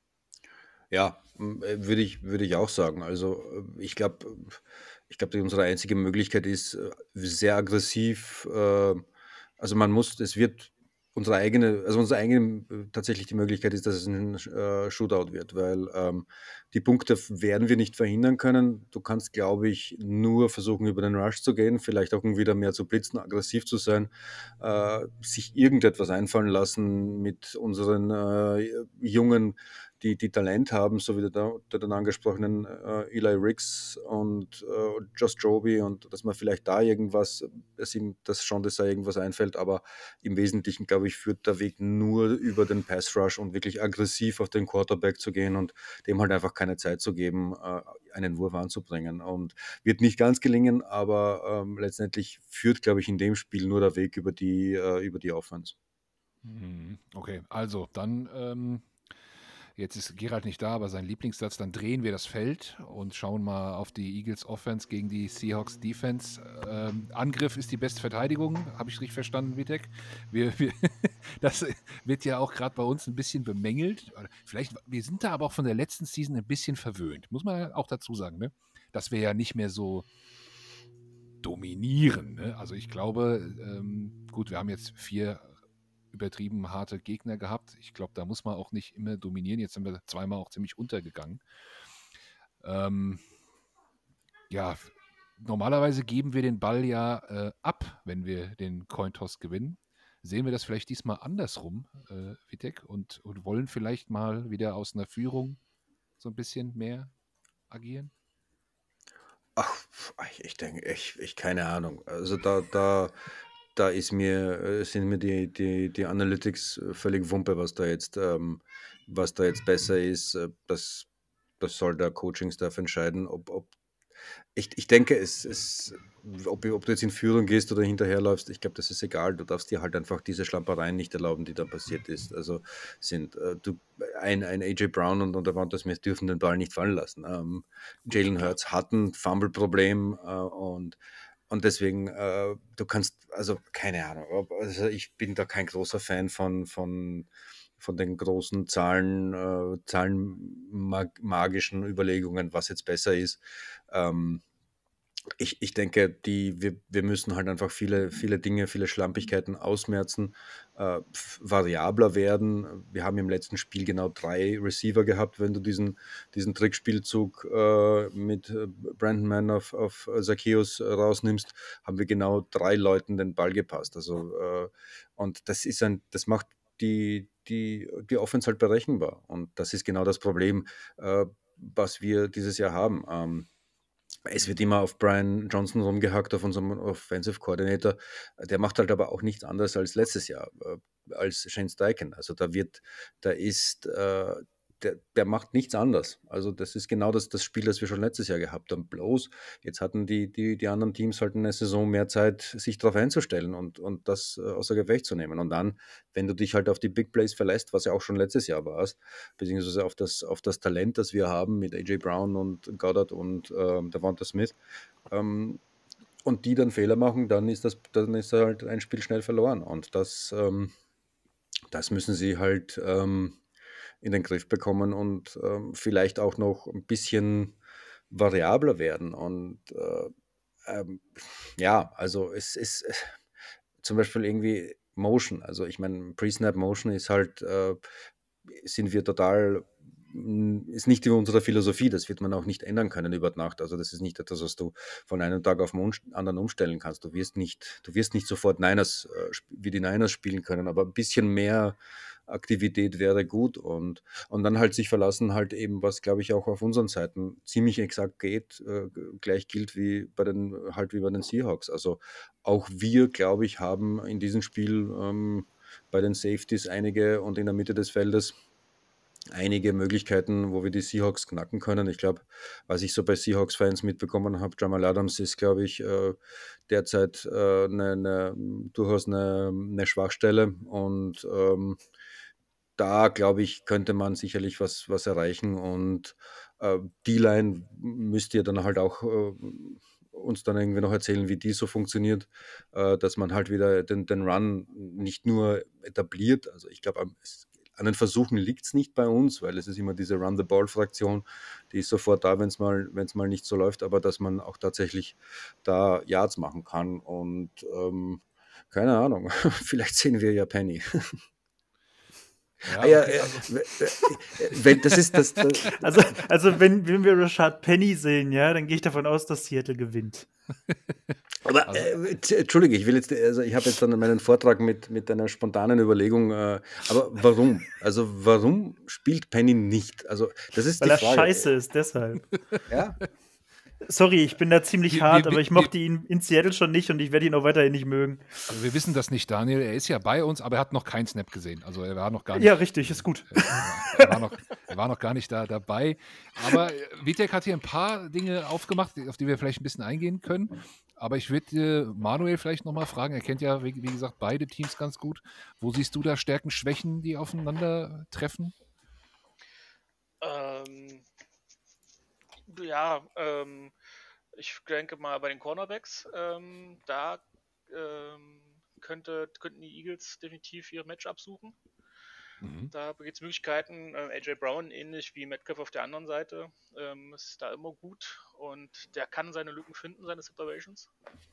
Ja, m, äh, würde ich, würde ich auch sagen. Also äh, ich glaube, ich glaube, unsere einzige Möglichkeit ist äh, sehr aggressiv. Äh, also man muss, es wird unsere eigene, also unsere eigene äh, tatsächlich die Möglichkeit ist, dass es ein äh, Shootout wird, weil ähm, die Punkte f- werden wir nicht verhindern können. Du kannst, glaube ich, nur versuchen, über den Rush zu gehen, vielleicht auch um wieder mehr zu blitzen, aggressiv zu sein, äh, sich irgendetwas einfallen lassen mit unseren äh, jungen, die, die Talent haben, so wie der, der dann angesprochenen äh, Eli Riggs und äh, Josh Joby, und dass man vielleicht da irgendwas, dass ihm das schon, dass da irgendwas einfällt, aber im Wesentlichen, glaube ich, führt der Weg nur über den Pass Rush und wirklich aggressiv auf den Quarterback zu gehen und dem halt einfach keine Zeit zu geben, äh, einen Wurf anzubringen. Und wird nicht ganz gelingen, aber ähm, letztendlich führt, glaube ich, in dem Spiel nur der Weg über die, äh, über die Offense. Mhm. Okay, also dann, ähm, jetzt ist Gerald nicht da, aber sein Lieblingssatz, dann drehen wir das Feld und schauen mal auf die Eagles Offense gegen die Seahawks Defense. Ähm, Angriff ist die beste Verteidigung, habe ich richtig verstanden, Vitek? Wir, wir, das wird ja auch gerade bei uns ein bisschen bemängelt. Vielleicht, wir sind da aber auch von der letzten Season ein bisschen verwöhnt, muss man auch dazu sagen, ne? Dass wir ja nicht mehr so dominieren. Ne? Also ich glaube, ähm, gut, wir haben jetzt vier übertrieben harte Gegner gehabt. Ich glaube, da muss man auch nicht immer dominieren. Jetzt sind wir zweimal auch ziemlich untergegangen. Ähm, ja, normalerweise geben wir den Ball ja äh, ab, wenn wir den Cointoss gewinnen. Sehen wir das vielleicht diesmal andersrum, äh, Vitek, und, und wollen vielleicht mal wieder aus einer Führung so ein bisschen mehr agieren? Ach, ich, ich denke, ich, ich keine Ahnung. Also da, da, da ist mir, äh, sind mir die, die, die Analytics äh, völlig Wumpe, was da jetzt, ähm, was da jetzt besser ist. Äh, Das, das soll der Coaching-Staff entscheiden, ob, ob ich, ich denke, es, es, ob, ob du jetzt in Führung gehst oder hinterherläufst, ich glaube, das ist egal. Du darfst dir halt einfach diese Schlampereien nicht erlauben, die da passiert ist. Also sind äh, du, ein, ein A J Brown und, und Devonta Smith dürfen den Ball nicht fallen lassen. Ähm, Gut, Jalen klar. Hurts hat ein Fumble-Problem äh, und, und deswegen, äh, du kannst, also keine Ahnung, ob- also ich bin da kein großer Fan von, von, von den großen Zahlen, äh, zahlenmagischen Überlegungen, was jetzt besser ist. Ähm, ich, ich denke, die, wir, wir müssen halt einfach viele, viele Dinge, viele Schlampigkeiten ausmerzen, äh, f- variabler werden. Wir haben im letzten Spiel genau drei Receiver gehabt, wenn du diesen, diesen Trickspielzug äh, mit äh, Brandon Mann auf, auf Zacchaeus äh, rausnimmst, haben wir genau drei Leuten den Ball gepasst. Also, äh, und das ist ein, das macht die, die, die Offense halt berechenbar. Und das ist genau das Problem, äh, was wir dieses Jahr haben. Ähm, es wird immer auf Brian Johnson rumgehackt, auf unserem Offensive Coordinator. Der macht halt aber auch nichts anderes als letztes Jahr, äh, als Shane Steichen. Also da wird, da ist, äh, der, der macht nichts anders. Also das ist genau das, das Spiel, das wir schon letztes Jahr gehabt haben. Bloß, jetzt hatten die, die, die anderen Teams halt in der Saison mehr Zeit, sich darauf einzustellen und, und das äh, außer Gefecht zu nehmen. Und dann, wenn du dich halt auf die Big Plays verlässt, was ja auch schon letztes Jahr war, beziehungsweise auf das, auf das Talent, das wir haben mit A J Brown und Goddard und ähm, Devonta Smith, ähm, und die dann Fehler machen, dann ist das, dann ist halt ein Spiel schnell verloren. Und das, ähm, das müssen sie halt ähm, in den Griff bekommen und ähm, vielleicht auch noch ein bisschen variabler werden. Und äh, ähm, ja, also es ist äh, zum Beispiel irgendwie Motion. Also ich meine, Pre-Snap Motion ist halt, äh, sind wir total, mm, ist nicht in unserer Philosophie, das wird man auch nicht ändern können über Nacht. Also das ist nicht etwas, was du von einem Tag auf den anderen umstellen kannst. Du wirst nicht, du wirst nicht sofort Niners, äh, wie die Niners spielen können, aber ein bisschen mehr, Aktivität wäre gut und, und dann halt sich verlassen, halt eben, was glaube ich auch auf unseren Seiten ziemlich exakt geht, äh, gleich gilt wie bei den, halt wie bei den Seahawks. Also auch wir, glaube ich, haben in diesem Spiel ähm, bei den Safeties einige und in der Mitte des Feldes einige Möglichkeiten, wo wir die Seahawks knacken können. Ich glaube, was ich so bei Seahawks-Fans mitbekommen habe, Jamal Adams ist, glaube ich, äh, derzeit äh, eine, eine, durchaus eine, eine Schwachstelle und ähm, da, glaube ich, könnte man sicherlich was, was erreichen und äh, D-Line müsst ihr dann halt auch äh, uns dann irgendwie noch erzählen, wie die so funktioniert, äh, dass man halt wieder den, den Run nicht nur etabliert, also ich glaube, am- es- an den Versuchen liegt es nicht bei uns, weil es ist immer diese Run-the-Ball-Fraktion, die ist sofort da, wenn es mal, wenn's mal nicht so läuft, aber dass man auch tatsächlich da Yards machen kann und ähm, keine Ahnung, vielleicht sehen wir ja Penny. Ja, Ah ja, okay, äh, also, w- äh, wenn, das ist das, das Also, also wenn, wenn wir Rashad Penny sehen, ja, dann gehe ich davon aus, dass Seattle gewinnt. aber Also- äh, t- Entschuldige, ich will jetzt, also ich habe jetzt dann meinen Vortrag mit, mit einer spontanen Überlegung, äh, aber warum? Also warum spielt Penny nicht? Also das ist Weil die er Frage. scheiße ist, deshalb. Ja? Sorry, ich bin da ziemlich Wir- hart, wir- aber ich wir- mochte ihn in Seattle schon nicht und ich werde ihn auch weiterhin nicht mögen. also wir wissen das nicht, Daniel. Er ist ja bei uns, aber er hat noch keinen Snap gesehen. Also er war noch gar nicht. Ja, richtig, ist gut. Er war noch, er war noch gar nicht da dabei. Aber äh, Vitek hat hier ein paar Dinge aufgemacht, auf die wir vielleicht ein bisschen eingehen können. Aber ich würde äh, Manuel vielleicht nochmal fragen. Er kennt ja, wie, wie gesagt, beide Teams ganz gut. Wo siehst du da Stärken, Schwächen, die aufeinandertreffen? Ähm, ja, ähm, ich denke mal bei den Cornerbacks, ähm, da ähm, könnte, könnten die Eagles definitiv ihre Matchup suchen. Mhm. Da gibt es Möglichkeiten. Ähm, A J Brown, ähnlich wie Metcalf auf der anderen Seite, ähm, ist da immer gut und der kann seine Lücken finden, seine Separations.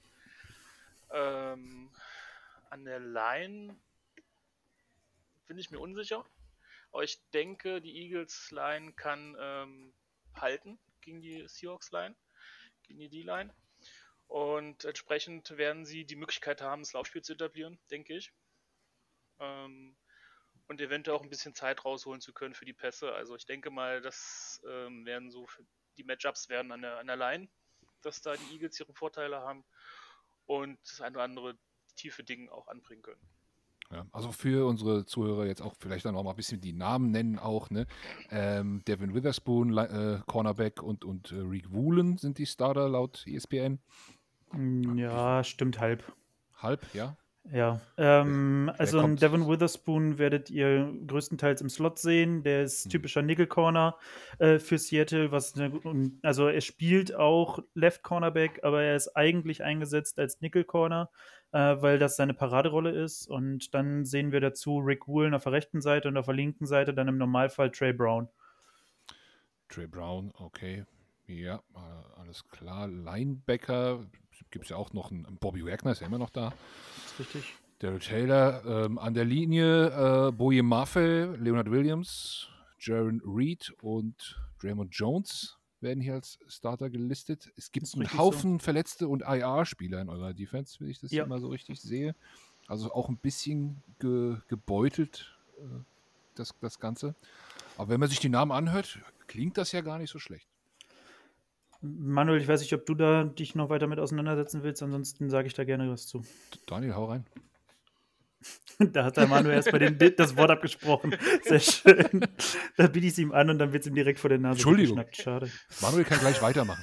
Ähm, an der Line bin ich mir unsicher, aber ich denke, die Eagles Line kann ähm, halten gegen die Seahawks Line, gegen die D-Line. Und entsprechend werden sie die Möglichkeit haben, das Laufspiel zu etablieren, denke ich. Ähm, und eventuell auch ein bisschen Zeit rausholen zu können für die Pässe. Also ich denke mal, das ähm, werden so für die Matchups werden an der, an der Line, dass da die Eagles ihre Vorteile haben und das eine oder andere tiefe Ding auch anbringen können. Ja, also für unsere Zuhörer jetzt auch vielleicht dann auch mal ein bisschen die Namen nennen auch. Ne? Ähm, Devin Witherspoon, äh, Cornerback und, und äh, Reek Woolen sind die Starter laut E S P N. Ja, stimmt halb. Halb, ja. Ja, ähm, also einen kommt- Devin Witherspoon werdet ihr größtenteils im Slot sehen. Der ist Mhm. typischer Nickel Corner äh, für Seattle. Was eine, und- also er spielt auch Left Cornerback, aber er ist eigentlich eingesetzt als Nickel Corner, äh, weil das seine Paraderolle ist. Und dann sehen wir dazu Rick Woolen auf der rechten Seite und auf der linken Seite dann im Normalfall Trey Brown. Trey Brown, okay. Ja, äh, alles klar. Linebacker gibt es ja auch noch einen Bobby Wagner, ist ja immer noch da. Ist richtig? Daryl Taylor, ähm, an der Linie äh, Boye Mafe, Leonard Williams, Jaron Reed und Draymond Jones werden hier als Starter gelistet. Es gibt Ist einen richtig Haufen Verletzte und I R-Spieler in eurer Defense, wenn ich das Ja. hier mal so richtig sehe. Also auch ein bisschen ge gebeutelt, äh, das, das Ganze. Aber wenn man sich die Namen anhört, klingt das ja gar nicht so schlecht. Manuel, ich weiß nicht, ob du da dich noch weiter mit auseinandersetzen willst, ansonsten sage ich da gerne was zu. Daniel, hau rein. Da hat der Manuel erst bei den das Wort abgesprochen. Sehr schön. Da biete ich es ihm an und dann wird es ihm direkt vor der Nase Entschuldigung. geschnappt. Schade. Manuel kann gleich weitermachen.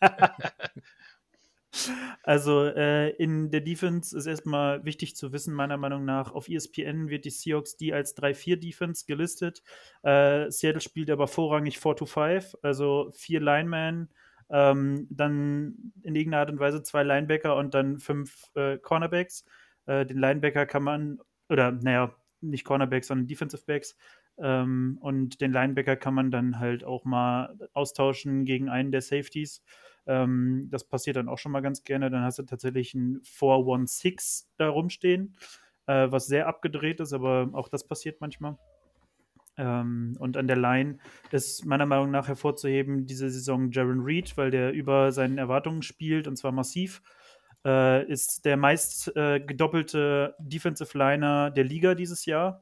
Also äh, in der Defense ist erstmal wichtig zu wissen, meiner Meinung nach, auf E S P N wird die Seahawks die als drei vier Defense gelistet. Äh, Seattle spielt aber vorrangig four to five, also vier Linemen, ähm, dann in irgendeiner Art und Weise zwei Linebacker und dann fünf äh, Cornerbacks. Äh, den Linebacker kann man, oder naja, nicht Cornerbacks, sondern Defensive Backs. Ähm, und den Linebacker kann man dann halt auch mal austauschen gegen einen der Safeties. Ähm, das passiert dann auch schon mal ganz gerne. Dann hast du tatsächlich ein four one six da rumstehen, äh, was sehr abgedreht ist, aber auch das passiert manchmal. Ähm, und an der Line ist meiner Meinung nach hervorzuheben diese Saison Jaron Reed, weil der über seinen Erwartungen spielt und zwar massiv. Äh, ist der meist äh, gedoppelte Defensive Liner der Liga dieses Jahr.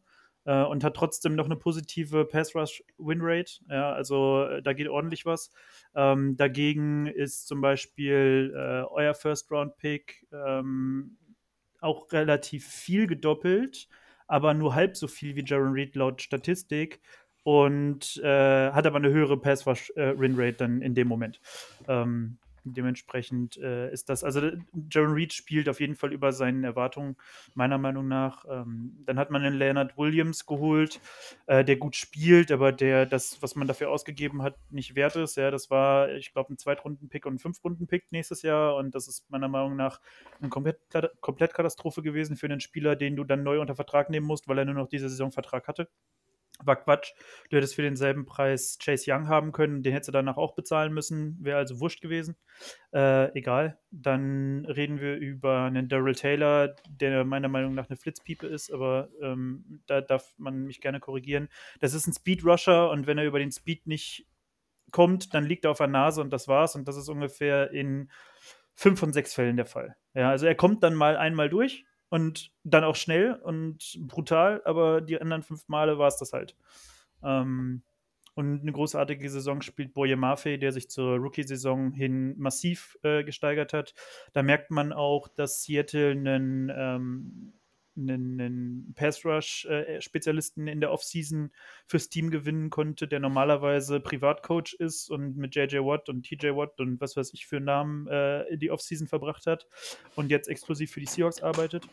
äh, und hat trotzdem noch eine positive Pass-Rush-Win-Rate. Ja, also äh, da geht ordentlich was. Ähm, dagegen ist zum Beispiel äh, euer First-Round-Pick ähm, auch relativ viel gedoppelt, aber nur halb so viel wie Jaron Reed laut Statistik und äh, hat aber eine höhere Pass-Rush-Win-Rate dann in dem Moment. Ähm, dementsprechend äh, ist das, also Jaron Reed spielt auf jeden Fall über seinen Erwartungen, meiner Meinung nach. Ähm, dann hat man den Leonard Williams geholt, äh, der gut spielt, aber der das, was man dafür ausgegeben hat, nicht wert ist. Ja, das war, ich glaube, ein Zweitrunden-Pick und ein Fünf-Runden-Pick nächstes Jahr und das ist meiner Meinung nach eine komplett, komplett Katastrophe gewesen für einen Spieler, den du dann neu unter Vertrag nehmen musst, weil er nur noch diese Saison Vertrag hatte. War Quatsch. Du hättest für denselben Preis Chase Young haben können, den hättest du danach auch bezahlen müssen, wäre also wurscht gewesen. Äh, egal. Dann reden wir über einen Darrell Taylor, der meiner Meinung nach eine Flitzpiepe ist, aber ähm, da darf man mich gerne korrigieren. Das ist ein Speed-Rusher und wenn er über den Speed nicht kommt, dann liegt er auf der Nase und das war's. Und das ist ungefähr in fünf von sechs Fällen der Fall. Ja, also er kommt dann mal einmal durch und dann auch schnell und brutal, aber die anderen fünf Male war es das halt. Ähm, und eine großartige Saison spielt Boye Mafe, der sich zur Rookie-Saison hin massiv äh, gesteigert hat. Da merkt man auch, dass Seattle einen, ähm, einen, einen Pass-Rush-Spezialisten in der Offseason fürs Team gewinnen konnte, der normalerweise Privatcoach ist und mit J J Watt und T J Watt und was weiß ich für Namen äh, die Offseason verbracht hat und jetzt exklusiv für die Seahawks arbeitet.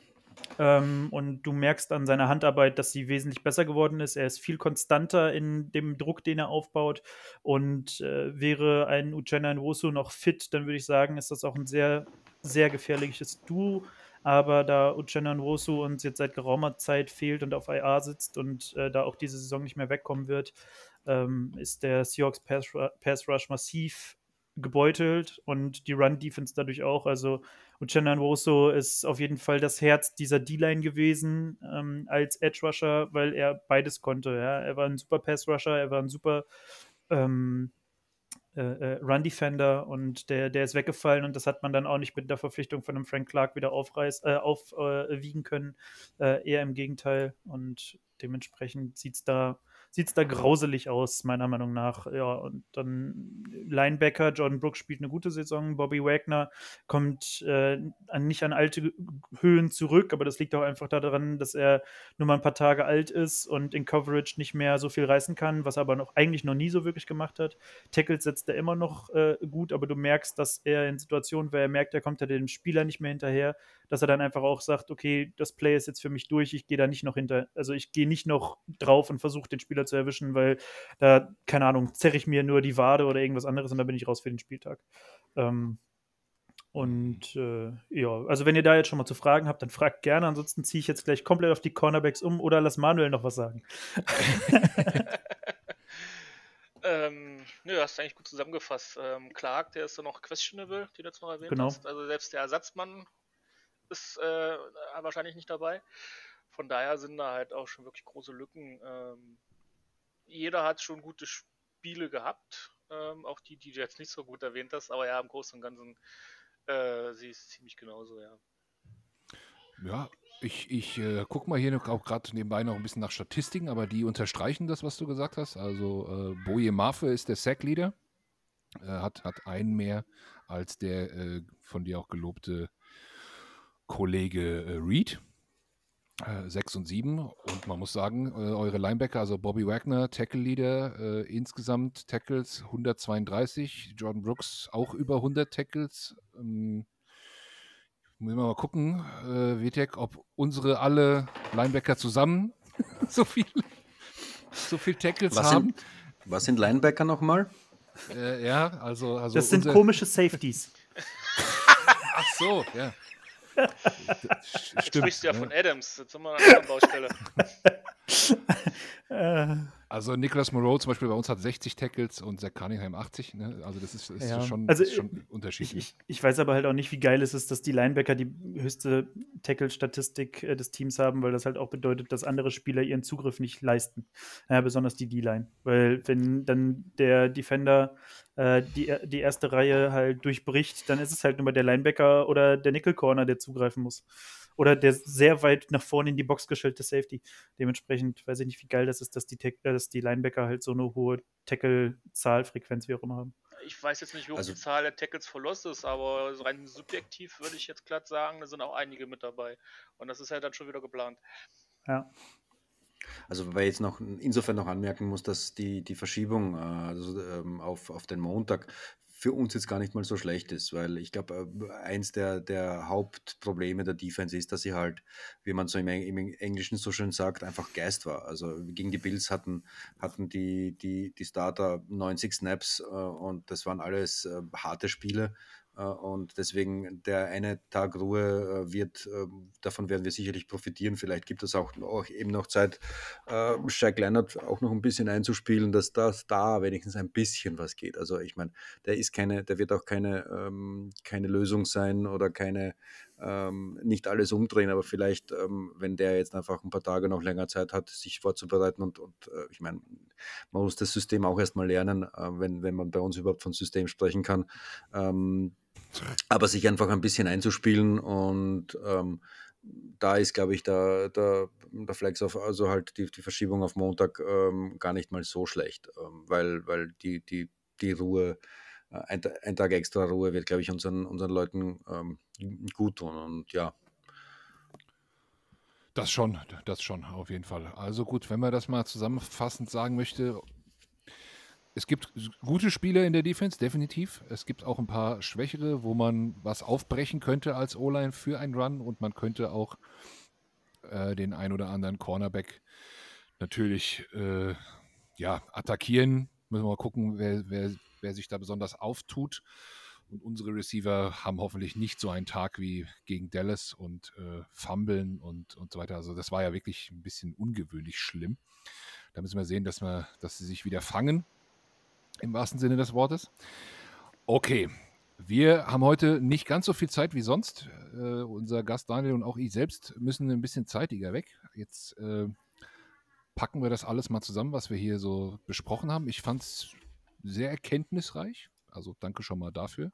Ähm, und du merkst an seiner Handarbeit, dass sie wesentlich besser geworden ist. Er ist viel konstanter in dem Druck, den er aufbaut. Und äh, wäre ein Uchenna Nwosu noch fit, dann würde ich sagen, ist das auch ein sehr, sehr gefährliches Duo. Aber da Uchenna Nwosu uns jetzt seit geraumer Zeit fehlt und auf I R sitzt und äh, da auch diese Saison nicht mehr wegkommen wird, ähm, ist der Seahawks Pass, Pass Rush massiv gebeutelt und die Run-Defense dadurch auch. Also Uchenna Nwosu ist auf jeden Fall das Herz dieser D-Line gewesen ähm, als Edge-Rusher, weil er beides konnte. Ja? Er war ein super Pass-Rusher, er war ein super ähm, äh, äh, Run-Defender und der, der ist weggefallen und das hat man dann auch nicht mit der Verpflichtung von einem Frank Clark wieder aufreiß, äh, aufwiegen äh, können. Äh, eher im Gegenteil und dementsprechend sieht es da sieht es da grauselig aus, meiner Meinung nach. Ja, und dann Linebacker, Jordan Brooks spielt eine gute Saison, Bobby Wagner kommt äh, nicht an alte Höhen zurück, aber das liegt auch einfach daran, dass er nur mal ein paar Tage alt ist und in Coverage nicht mehr so viel reißen kann, was er aber noch eigentlich noch nie so wirklich gemacht hat. Tackles setzt er immer noch äh, gut, aber du merkst, dass er in Situationen, wo er merkt, er kommt ja dem Spieler nicht mehr hinterher, dass er dann einfach auch sagt, okay, das Play ist jetzt für mich durch, ich gehe da nicht noch hinter, also ich gehe nicht noch drauf und versuche den Spieler zu erwischen, weil da, keine Ahnung, zerre ich mir nur die Wade oder irgendwas anderes und dann bin ich raus für den Spieltag. Ähm, und äh, ja, also wenn ihr da jetzt schon mal zu Fragen habt, dann fragt gerne, ansonsten ziehe ich jetzt gleich komplett auf die Cornerbacks um oder lass Manuel noch was sagen. ähm, nö, hast du eigentlich gut zusammengefasst. Ähm, Clark, der ist dann noch questionable, den du jetzt noch erwähnt Genau. hast. Also selbst der Ersatzmann ist äh, wahrscheinlich nicht dabei. Von daher sind da halt auch schon wirklich große Lücken. Ähm, jeder hat schon gute Spiele gehabt, ähm, auch die, die du jetzt nicht so gut erwähnt hast, aber ja, im Großen und Ganzen äh, sie ist ziemlich genauso, ja. Ja, ich, ich äh, gucke mal hier noch, auch gerade nebenbei noch ein bisschen nach Statistiken, aber die unterstreichen das, was du gesagt hast. Also äh, Boye Mafe ist der Sack-Leader, äh, hat, hat einen mehr als der äh, von dir auch gelobte Kollege äh, Reed. Äh, sechs und sieben und man muss sagen, äh, eure Linebacker, also Bobby Wagner, Tackle-Leader, äh, insgesamt Tackles hundertzweiunddreißig, Jordan Brooks auch über hundert Tackles. Ähm, müssen wir mal gucken, äh, Vitek, ob unsere alle Linebacker zusammen so viel, so viel Tackles Was haben. sind, was sind Linebacker nochmal? Äh, ja, also, also das sind unser- komische Safeties. Ach so, ja. Jetzt Stimmt. sprichst du ja ne? von Adams, jetzt sind wir an einer anderen Baustelle. äh, Also Nicholas Moreau zum Beispiel bei uns hat sechzig Tackles und Zach Cunningham achtzig. Ne? Also das ist, ist Ja. schon, Also, ist schon ein Ich, Unterschied. ich, ich weiß aber halt auch nicht, wie geil es ist, dass die Linebacker die höchste Tackle-Statistik äh, des Teams haben, weil das halt auch bedeutet, dass andere Spieler ihren Zugriff nicht leisten. Ja, besonders die D-Line. Weil wenn dann der Defender äh, die, die erste Reihe halt durchbricht, dann ist es halt nur mal der Linebacker oder der Nickel-Corner, der zugreifen muss. Oder der sehr weit nach vorne in die Box gestellte Safety. Dementsprechend weiß ich nicht, wie geil das ist, dass die, Tack- äh, dass die Linebacker halt so eine hohe Tackle-Zahlfrequenz wie auch immer haben. Ich weiß jetzt nicht, wie hoch Also- die Zahl der Tackles for Loss ist, aber rein subjektiv würde ich jetzt glatt sagen, da sind auch einige mit dabei. Und das ist ja dann schon wieder geplant. Ja. Also, wobei ich jetzt noch insofern noch anmerken muss, dass die, die Verschiebung äh, also, ähm, auf, auf den Montag für uns jetzt gar nicht mal so schlecht ist, weil ich glaube, äh, eins der, der Hauptprobleme der Defense ist, dass sie halt, wie man so im, Eng- im Englischen so schön sagt, einfach Geist war. Also gegen die Bills hatten, hatten die, die, die Starter neunzig Snaps äh, und das waren alles äh, harte Spiele. Äh, Und deswegen der eine Tag Ruhe äh, wird, äh, davon werden wir sicherlich profitieren. Vielleicht gibt es auch, auch eben noch Zeit, äh, Shaq Leonard auch noch ein bisschen einzuspielen, dass das da wenigstens ein bisschen was geht. Also ich meine, der ist keine, der wird auch keine, ähm, keine Lösung sein oder keine, ähm, nicht alles umdrehen, aber vielleicht, ähm, wenn der jetzt einfach ein paar Tage noch länger Zeit hat, sich vorzubereiten und, und äh, ich meine, man muss das System auch erstmal lernen, äh, wenn, wenn man bei uns überhaupt von System sprechen kann. Ähm, aber sich einfach ein bisschen einzuspielen und ähm, da ist, glaube ich, der, der, der Flex auf, also halt die, die Verschiebung auf Montag ähm, gar nicht mal so schlecht, ähm, weil, weil die, die, die Ruhe, äh, ein, ein Tag extra Ruhe wird, glaube ich, unseren, unseren Leuten ähm, gut tun und ja. Das schon, das schon, auf jeden Fall. Also gut, wenn man das mal zusammenfassend sagen möchte, es gibt gute Spieler in der Defense, definitiv. Es gibt auch ein paar schwächere, wo man was aufbrechen könnte als O-Line für einen Run und man könnte auch äh, den ein oder anderen Cornerback natürlich äh, ja, attackieren. Müssen wir mal gucken, wer, wer, wer sich da besonders auftut. Und unsere Receiver haben hoffentlich nicht so einen Tag wie gegen Dallas und äh, fummeln und, und so weiter. Also das war ja wirklich ein bisschen ungewöhnlich schlimm. Da müssen wir sehen, dass, wir, dass sie sich wieder fangen, im wahrsten Sinne des Wortes. Okay, wir haben heute nicht ganz so viel Zeit wie sonst. Äh, unser Gast Daniel und auch ich selbst müssen ein bisschen zeitiger weg. Jetzt äh, packen wir das alles mal zusammen, was wir hier so besprochen haben. Ich fand es sehr erkenntnisreich. Also danke schon mal dafür.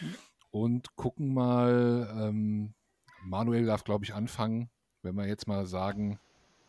Und gucken mal, ähm, Manuel darf, glaube ich, anfangen, wenn wir jetzt mal sagen,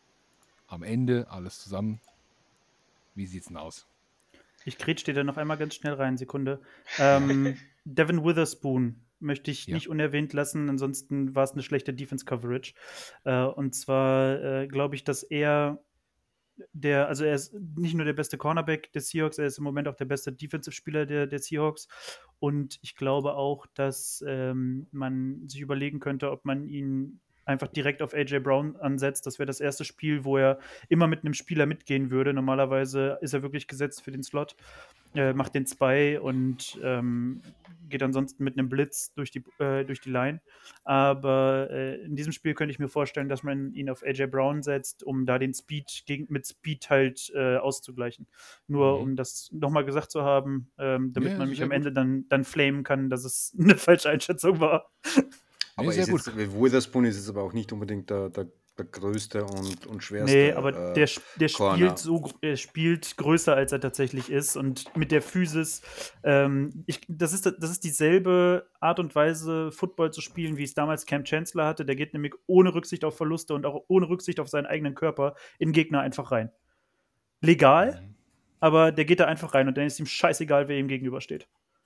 am Ende alles zusammen. Wie sieht's denn aus? Ich grätsch dir da noch einmal ganz schnell rein, Sekunde. Ähm, Devin Witherspoon möchte ich Ja. nicht unerwähnt lassen, ansonsten war es eine schlechte Defense-Coverage. Äh, und zwar äh, glaube ich, dass er der, also er ist nicht nur der beste Cornerback des Seahawks, er ist im Moment auch der beste Defensive-Spieler der, der Seahawks. Und ich glaube auch, dass ähm, man sich überlegen könnte, ob man ihn einfach direkt auf A J Brown ansetzt. Das wäre das erste Spiel, wo er immer mit einem Spieler mitgehen würde. Normalerweise ist er wirklich gesetzt für den Slot, äh, macht den Spy und ähm, geht ansonsten mit einem Blitz durch die, äh, durch die Line. Aber äh, in diesem Spiel könnte ich mir vorstellen, dass man ihn auf A J Brown setzt, um da den Speed gegen, mit Speed halt äh, auszugleichen. Nur Mhm. um das nochmal gesagt zu haben, ähm, damit Ja, man mich sehr am gut. Ende dann, dann flamen kann, dass es eine falsche Einschätzung war. Nee, Aber sehr ist gut. jetzt, Witherspoon ist jetzt aber auch nicht unbedingt der, der, der größte und, und schwerste. Nee, aber äh, der, sp- der Corner. spielt so, gr- er spielt größer, als er tatsächlich ist. Und mit der Physis, ähm, ich, das, ist, das ist dieselbe Art und Weise, Football zu spielen, wie es damals Cam Chancellor hatte. Der geht nämlich ohne Rücksicht auf Verluste und auch ohne Rücksicht auf seinen eigenen Körper in Gegner einfach rein. Legal, Mhm. aber der geht da einfach rein und dann ist ihm scheißegal, wer ihm gegenübersteht.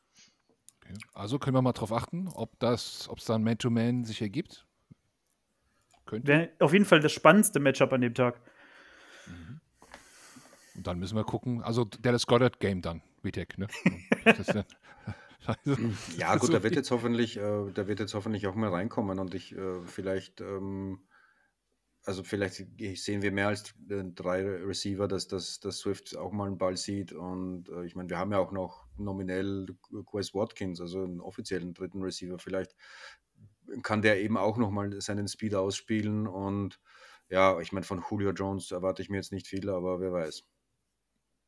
Okay. Also können wir mal drauf achten, ob das, ob es da ein Man-to-Man sich ergibt. Könnte. Wäre auf jeden Fall das spannendste Matchup an dem Tag. Mhm. Und dann müssen wir gucken. Also Dallas Goddard Game dann, Vitek, ne? Das ist ja, also, Ja, gut, so der wird die- jetzt hoffentlich, äh, der wird jetzt hoffentlich auch mal reinkommen und ich äh, vielleicht, ähm, also vielleicht sehen wir mehr als äh, drei Receiver, dass, dass, dass Swift auch mal einen Ball sieht und äh, ich meine, wir haben ja auch noch nominell Quez Watkins, also einen offiziellen dritten Receiver. Vielleicht kann der eben auch nochmal seinen Speed ausspielen und ja, ich meine, von Julio Jones erwarte ich mir jetzt nicht viel, aber wer weiß.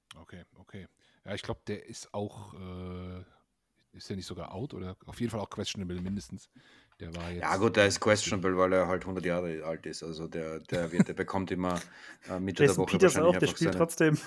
Okay, okay. Ja, ich glaube, der ist auch, äh, ist der nicht sogar out oder auf jeden Fall auch questionable mindestens. Der war Ja jetzt. gut, der ist questionable, weil er halt hundert Jahre alt ist. Also der, der, wird, der bekommt immer äh, Mitte der Jason Woche Peters wahrscheinlich auch, der einfach spielt seine... trotzdem.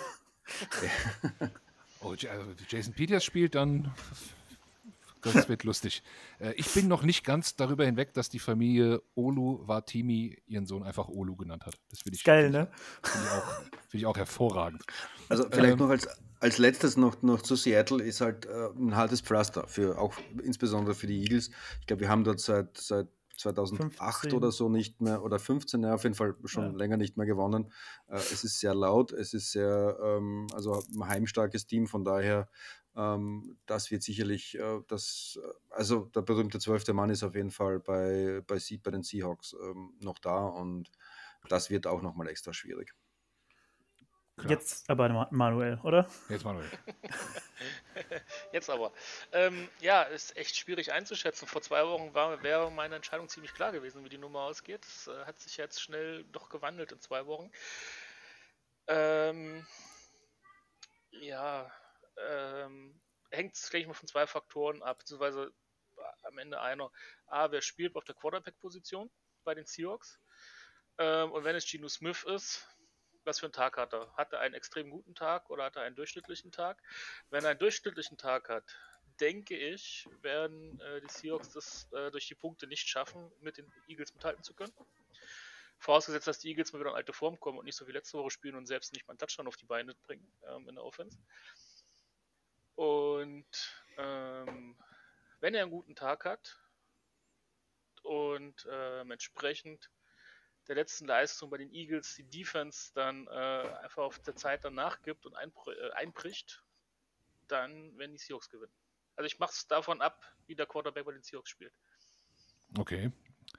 Oh, J- also Jason Peters spielt dann. Das wird lustig. Äh, ich bin noch nicht ganz darüber hinweg, dass die Familie Oluwatimi ihren Sohn einfach Olu genannt hat. Das finde Ist ich, geil, find ich, ne? find ich, auch, find ich auch hervorragend. Also vielleicht Ähm, noch als, als letztes noch, noch zu Seattle ist halt äh, ein hartes Pflaster, für, auch insbesondere für die Eagles. Ich glaube, wir haben dort seit, seit zweitausendacht oder fünfzehn. so nicht mehr, oder fünfzehn, ja, auf jeden Fall schon Ja. länger nicht mehr gewonnen. Äh, es ist sehr laut, es ist sehr, ähm, also ein heimstarkes Team, von daher, ähm, das wird sicherlich, äh, das, also der berühmte zwölfte Mann ist auf jeden Fall bei, bei, Sie- bei den Seahawks ähm, noch da und das wird auch nochmal extra schwierig. klar. Jetzt aber Ma- Manuel, oder? Jetzt Manuel. Jetzt aber. Ähm, ja, ist echt schwierig einzuschätzen. Vor zwei Wochen war, wäre meine Entscheidung ziemlich klar gewesen, wie die Nummer ausgeht. Das äh, hat sich jetzt schnell doch gewandelt in zwei Wochen. Ähm, ja, ähm, hängt es gleich mal von zwei Faktoren ab, beziehungsweise am Ende einer. A, wer spielt auf der Quarterback-Position bei den Seahawks? Ähm, und wenn es Geno Smith ist, was für einen Tag hat er? Hat er einen extrem guten Tag oder hat er einen durchschnittlichen Tag? Wenn er einen durchschnittlichen Tag hat, denke ich, werden äh, die Seahawks das äh, durch die Punkte nicht schaffen, mit den Eagles mithalten zu können. Vorausgesetzt, dass die Eagles mal wieder in alte Form kommen und nicht so wie letzte Woche spielen und selbst nicht mal einen Touchdown auf die Beine bringen ähm, in der Offense. Und ähm, wenn er einen guten Tag hat und ähm, entsprechend der letzten Leistung bei den Eagles die Defense dann äh, einfach auf der Zeit danach gibt und einbr äh, einbricht, dann werden die Seahawks gewinnen. Also ich mache es davon ab, wie der Quarterback bei den Seahawks spielt. Okay.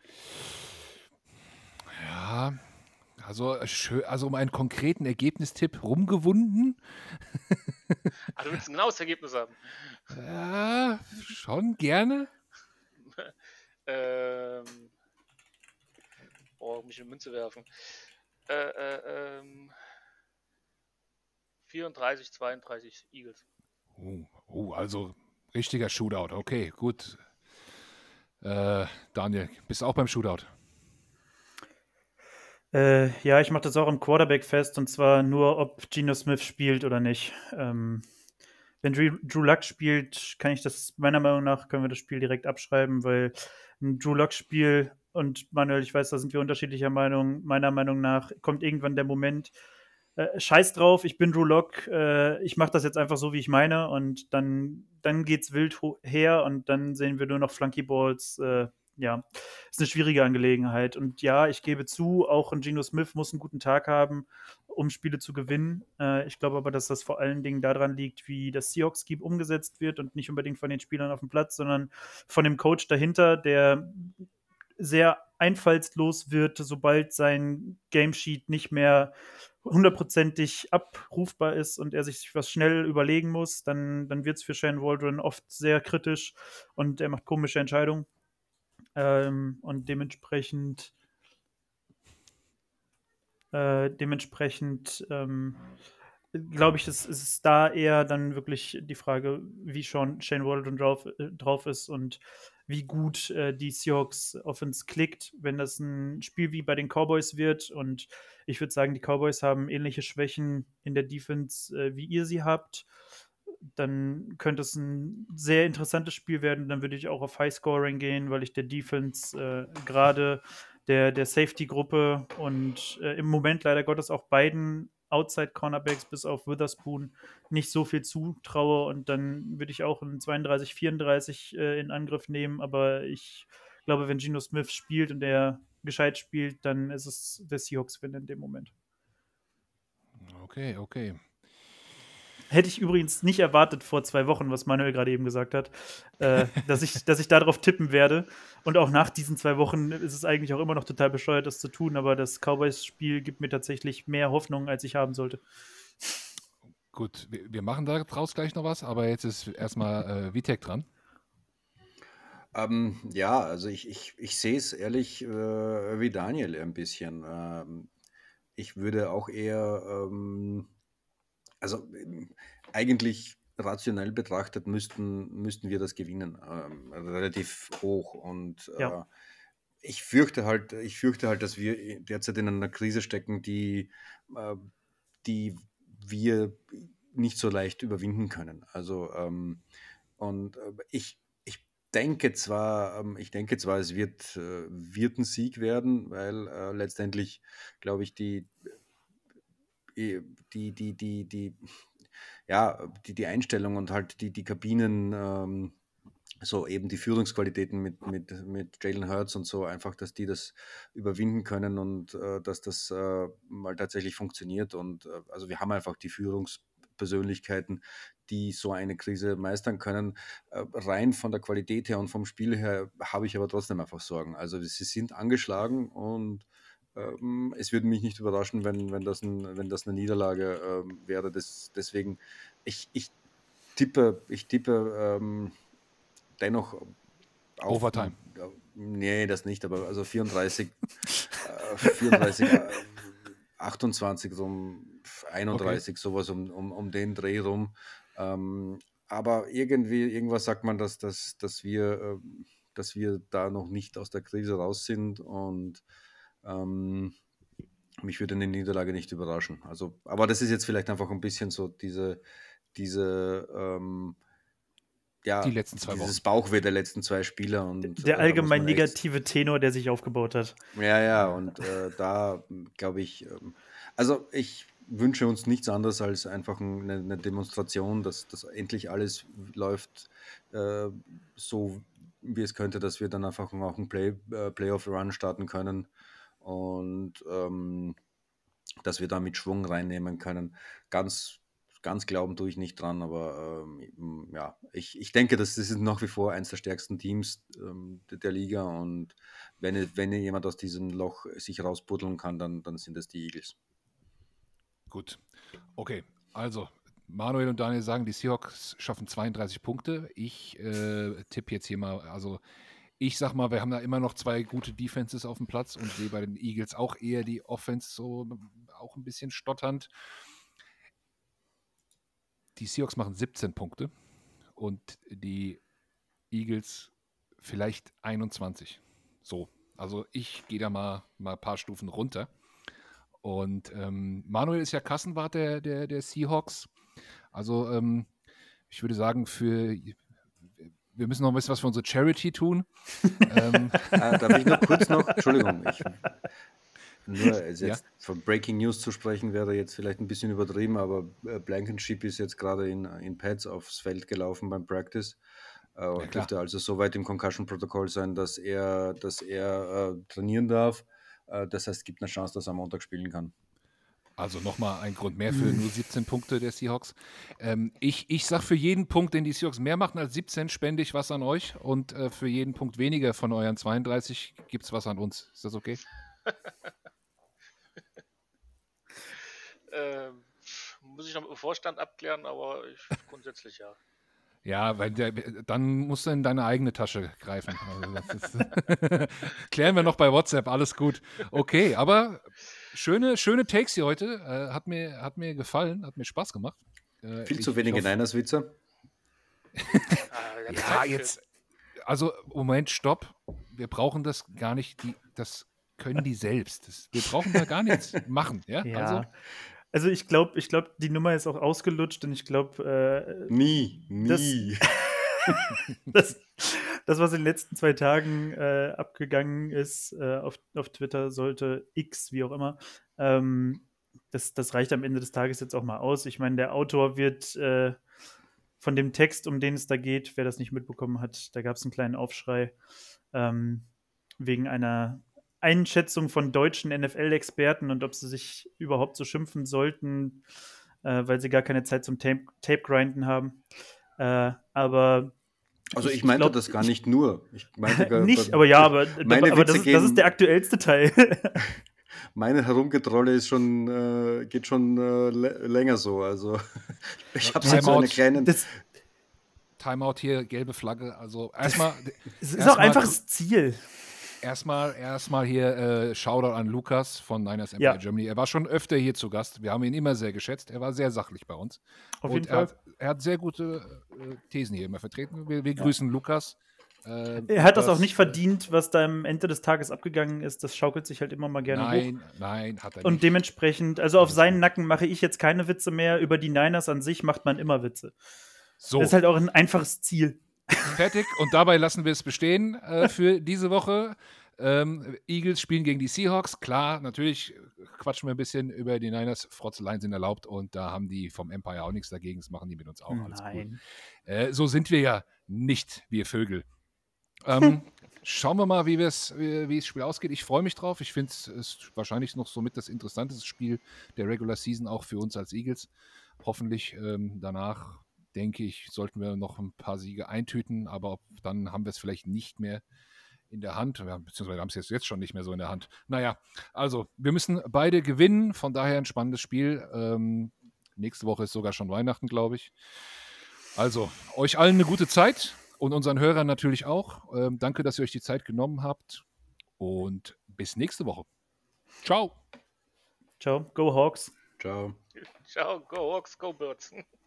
Ja, also, schön, also um einen konkreten Ergebnistipp rumgewunden. Ah, du willst ein genaues Ergebnis haben. Ja, schon gerne. ähm, oh, mich in Münze werfen. Äh, äh, ähm, vierunddreißig, zweiunddreißig Eagles. Oh, oh, also richtiger Shootout. Okay, gut. Äh, Daniel, bist du auch beim Shootout? Äh, ja, ich mache das auch im Quarterback fest und zwar nur, ob Geno Smith spielt oder nicht. Ähm, wenn Drew, Drew Luck spielt, kann ich das, meiner Meinung nach, können wir das Spiel direkt abschreiben, weil ein Drew Luck-Spiel und Manuel, ich weiß, da sind wir unterschiedlicher Meinung. Meiner Meinung nach kommt irgendwann der Moment, äh, scheiß drauf, ich bin Drew Lock, äh, ich mache das jetzt einfach so, wie ich meine und dann, dann geht's wild her und dann sehen wir nur noch Flunky Balls. Äh, ja, ist eine schwierige Angelegenheit. Und ja, ich gebe zu, auch ein Geno Smith muss einen guten Tag haben, um Spiele zu gewinnen. Äh, ich glaube aber, dass das vor allen Dingen daran liegt, wie das Seahawks-Scheme umgesetzt wird und nicht unbedingt von den Spielern auf dem Platz, sondern von dem Coach dahinter, der sehr einfallslos wird, sobald sein Gamesheet nicht mehr hundertprozentig abrufbar ist und er sich was schnell überlegen muss, dann, dann wird es für Shane Waldron oft sehr kritisch und er macht komische Entscheidungen. Ähm, und dementsprechend äh, dementsprechend ähm, glaube ich, es ist da eher dann wirklich die Frage, wie schon Shane Waldron drauf, äh, drauf ist und wie gut äh, die Seahawks Offense klickt, wenn das ein Spiel wie bei den Cowboys wird. Und ich würde sagen, die Cowboys haben ähnliche Schwächen in der Defense, äh, wie ihr sie habt. Dann könnte es ein sehr interessantes Spiel werden. Dann würde ich auch auf Highscoring gehen, weil ich der Defense äh, gerade der, der Safety-Gruppe und äh, im Moment leider Gottes auch beiden Outside-Cornerbacks bis auf Witherspoon nicht so viel zutraue und dann würde ich auch einen zweiunddreißig vierunddreißig äh, in Angriff nehmen, aber ich glaube, wenn Geno Smith spielt und er gescheit spielt, dann ist es der Seahawks-Win in dem Moment. Okay, okay. Hätte ich übrigens nicht erwartet vor zwei Wochen, was Manuel gerade eben gesagt hat, äh, dass, ich, dass ich darauf tippen werde. Und auch nach diesen zwei Wochen ist es eigentlich auch immer noch total bescheuert, das zu tun, aber das Cowboys-Spiel gibt mir tatsächlich mehr Hoffnung, als ich haben sollte. Gut, wir, wir machen daraus gleich noch was, aber jetzt ist erstmal äh, Vitek dran. Ähm, ja, also ich, ich, ich sehe es ehrlich äh, wie Daniel ein bisschen. Ähm, ich würde auch eher ähm, also ähm, eigentlich rationell betrachtet müssten, müssten wir das gewinnen, ähm, relativ hoch. Und Ja. äh, ich fürchte halt, ich fürchte halt, dass wir derzeit in einer Krise stecken, die, äh, die wir nicht so leicht überwinden können. Also ähm, und äh, ich, ich denke zwar, ähm, ich denke zwar, es wird, äh, wird ein Sieg werden, weil äh, letztendlich, glaube ich, die, äh, die, die, die, die, ja, die, die Einstellung und halt die, die Kabinen, ähm, so eben die Führungsqualitäten mit, mit, mit Jalen Hurts und so, einfach, dass die das überwinden können und äh, dass das äh, mal tatsächlich funktioniert. Und äh, also wir haben einfach die Führungspersönlichkeiten, die so eine Krise meistern können. Äh, rein von der Qualität her und vom Spiel her habe ich aber trotzdem einfach Sorgen. Also sie sind angeschlagen und ähm, es würde mich nicht überraschen, wenn, wenn, das, ein, wenn das eine Niederlage ähm, wäre. Das, deswegen, ich, ich tippe, ich tippe ähm, dennoch auf. Overtime. äh, Nee, das nicht, aber also vierunddreißig, äh, vierunddreißig, äh, achtundzwanzig, so um einunddreißig, sowas um, um, um den Dreh rum. Ähm, aber irgendwie, irgendwas sagt man, dass, dass, dass, wir, äh, dass wir da noch nicht aus der Krise raus sind und ähm, mich würde eine Niederlage nicht überraschen. Also, aber das ist jetzt vielleicht einfach ein bisschen so diese, diese ähm, ja, Die letzten zwei dieses Wochen. Bauchweh der letzten zwei Spieler. Und Der äh, da muss allgemein man echt, negative Tenor, der sich aufgebaut hat. ja, ja, und äh, da glaube ich, ähm, also ich wünsche uns nichts anderes als einfach eine, eine Demonstration, dass, dass endlich alles läuft äh, so, wie es könnte, dass wir dann einfach auch einen Play, äh, Playoff-Run starten können und ähm, dass wir da mit Schwung reinnehmen können. Ganz, ganz glauben tue ich nicht dran, aber ähm, ja, ich, ich denke, das ist nach wie vor eines der stärksten Teams ähm, der, der Liga und wenn, wenn jemand aus diesem Loch sich rausbuddeln kann, dann, dann sind es die Eagles. Gut. Okay, also Manuel und Daniel sagen, die Seahawks schaffen zweiunddreißig Punkte. Ich äh, tippe jetzt hier mal, also ich sag mal, wir haben da immer noch zwei gute Defenses auf dem Platz und sehe bei den Eagles auch eher die Offense so auch ein bisschen stotternd. Die Seahawks machen siebzehn Punkte und die Eagles vielleicht einundzwanzig. So, also ich gehe da mal, mal ein paar Stufen runter. Und ähm, Manuel ist ja Kassenwart der, der, der Seahawks. Also ähm, ich würde sagen, für wir müssen noch ein bisschen was für unsere Charity tun. ähm, Ah, darf ich noch kurz noch, Entschuldigung, ich, nur also Ja. jetzt von Breaking News zu sprechen, wäre jetzt vielleicht ein bisschen übertrieben, aber äh, Blankenship ist jetzt gerade in, in Pads aufs Feld gelaufen beim Practice. Äh, Ja, klar. dürfte also so weit im Concussion-Protokoll sein, dass er, dass er äh, trainieren darf. Äh, das heißt, es gibt eine Chance, dass er am Montag spielen kann. Also nochmal ein Grund mehr für nur siebzehn Punkte der Seahawks. Ähm, ich ich sage, für jeden Punkt, den die Seahawks mehr machen als siebzehn, spende ich was an euch. Und äh, für jeden Punkt weniger von euren zweiunddreißig gibt es was an uns. Ist das okay? Ähm, muss ich noch mit dem Vorstand abklären, aber ich, grundsätzlich ja. Ja, weil der, dann musst du in deine eigene Tasche greifen. Also das ist klären wir noch bei WhatsApp, alles gut. Okay, aber schöne, schöne Takes hier heute. Äh, hat, mir, hat mir gefallen, hat mir Spaß gemacht. Äh, Viel ich, zu wenige ich hoffe, Niners-Witze. Ah, Ja, jetzt, also Moment, stopp. Wir brauchen das gar nicht, die, das können die selbst. Das, wir brauchen da gar nichts machen. Ja, Ja. also Also ich glaube, ich glaub, die Nummer ist auch ausgelutscht und ich glaube, äh, Nie, Das- nie. das, das, was in den letzten zwei Tagen äh, abgegangen ist äh, auf, auf Twitter, sollte X, wie auch immer, ähm, das, das reicht am Ende des Tages jetzt auch mal aus. Ich meine, der Autor wird äh, von dem Text, um den es da geht, wer das nicht mitbekommen hat, da gab es einen kleinen Aufschrei ähm, wegen einer Einschätzung von deutschen N F L-Experten und ob sie sich überhaupt so schimpfen sollten, äh, weil sie gar keine Zeit zum Tape- Tape-Grinden haben. Äh, aber Also ich, Ich- ich meinte glaub, das gar ich- nicht nur. Ich meinte gar, nicht, aber ja, aber, meine aber das, Witze ist, das ist gehen- der aktuellste Teil. Meine Herumgetrolle ist schon, äh, geht schon äh, lä- länger so. Also ich habe jetzt so eine Timeout. kleine. Das, Timeout hier, gelbe Flagge. Also erstmal. es ist Erstmal auch einfach gr- das Ziel. Erstmal, erstmal hier äh, Shoutout an Lukas von Niners Empire Ja. Germany. Er war schon öfter hier zu Gast. Wir haben ihn immer sehr geschätzt. Er war sehr sachlich bei uns. Auf Und jeden er Fall. hat, er hat sehr gute äh, Thesen hier immer vertreten. Wir, wir grüßen Lukas. Äh, Er hat das Lukas, auch nicht äh, verdient, was da am Ende des Tages abgegangen ist. Das schaukelt sich halt immer mal gerne hoch. Nein, nein, hat er Und nicht. dementsprechend, also auf Alles seinen gut. Nacken mache ich jetzt keine Witze mehr. Über die Niners an sich macht man immer Witze. So, Das ist halt auch ein einfaches Ziel. fertig. Und dabei lassen wir es bestehen äh, für diese Woche. Ähm, Eagles spielen gegen die Seahawks. Klar, natürlich quatschen wir ein bisschen über die Niners. Frotzeleien sind erlaubt und da haben die vom Empire auch nichts dagegen. Das machen die mit uns auch. Alles cool. Nein. Äh, so sind wir ja nicht, wir Vögel. Ähm, schauen wir mal, wie, wir's, wie, wie das Spiel ausgeht. Ich freue mich drauf. Ich finde es ist wahrscheinlich noch somit das interessanteste Spiel der Regular Season, auch für uns als Eagles. Hoffentlich ähm, danach, denke ich, sollten wir noch ein paar Siege eintüten, aber ob, dann haben wir es vielleicht nicht mehr in der Hand, ja, beziehungsweise wir haben es jetzt, jetzt schon nicht mehr so in der Hand. Naja, also wir müssen beide gewinnen, von daher ein spannendes Spiel. Ähm, nächste Woche ist sogar schon Weihnachten, glaube ich. Also, euch allen eine gute Zeit und unseren Hörern natürlich auch. Ähm, danke, dass ihr euch die Zeit genommen habt und bis nächste Woche. Ciao. Ciao. Go Hawks. Ciao. Ciao, go Hawks, go Birds.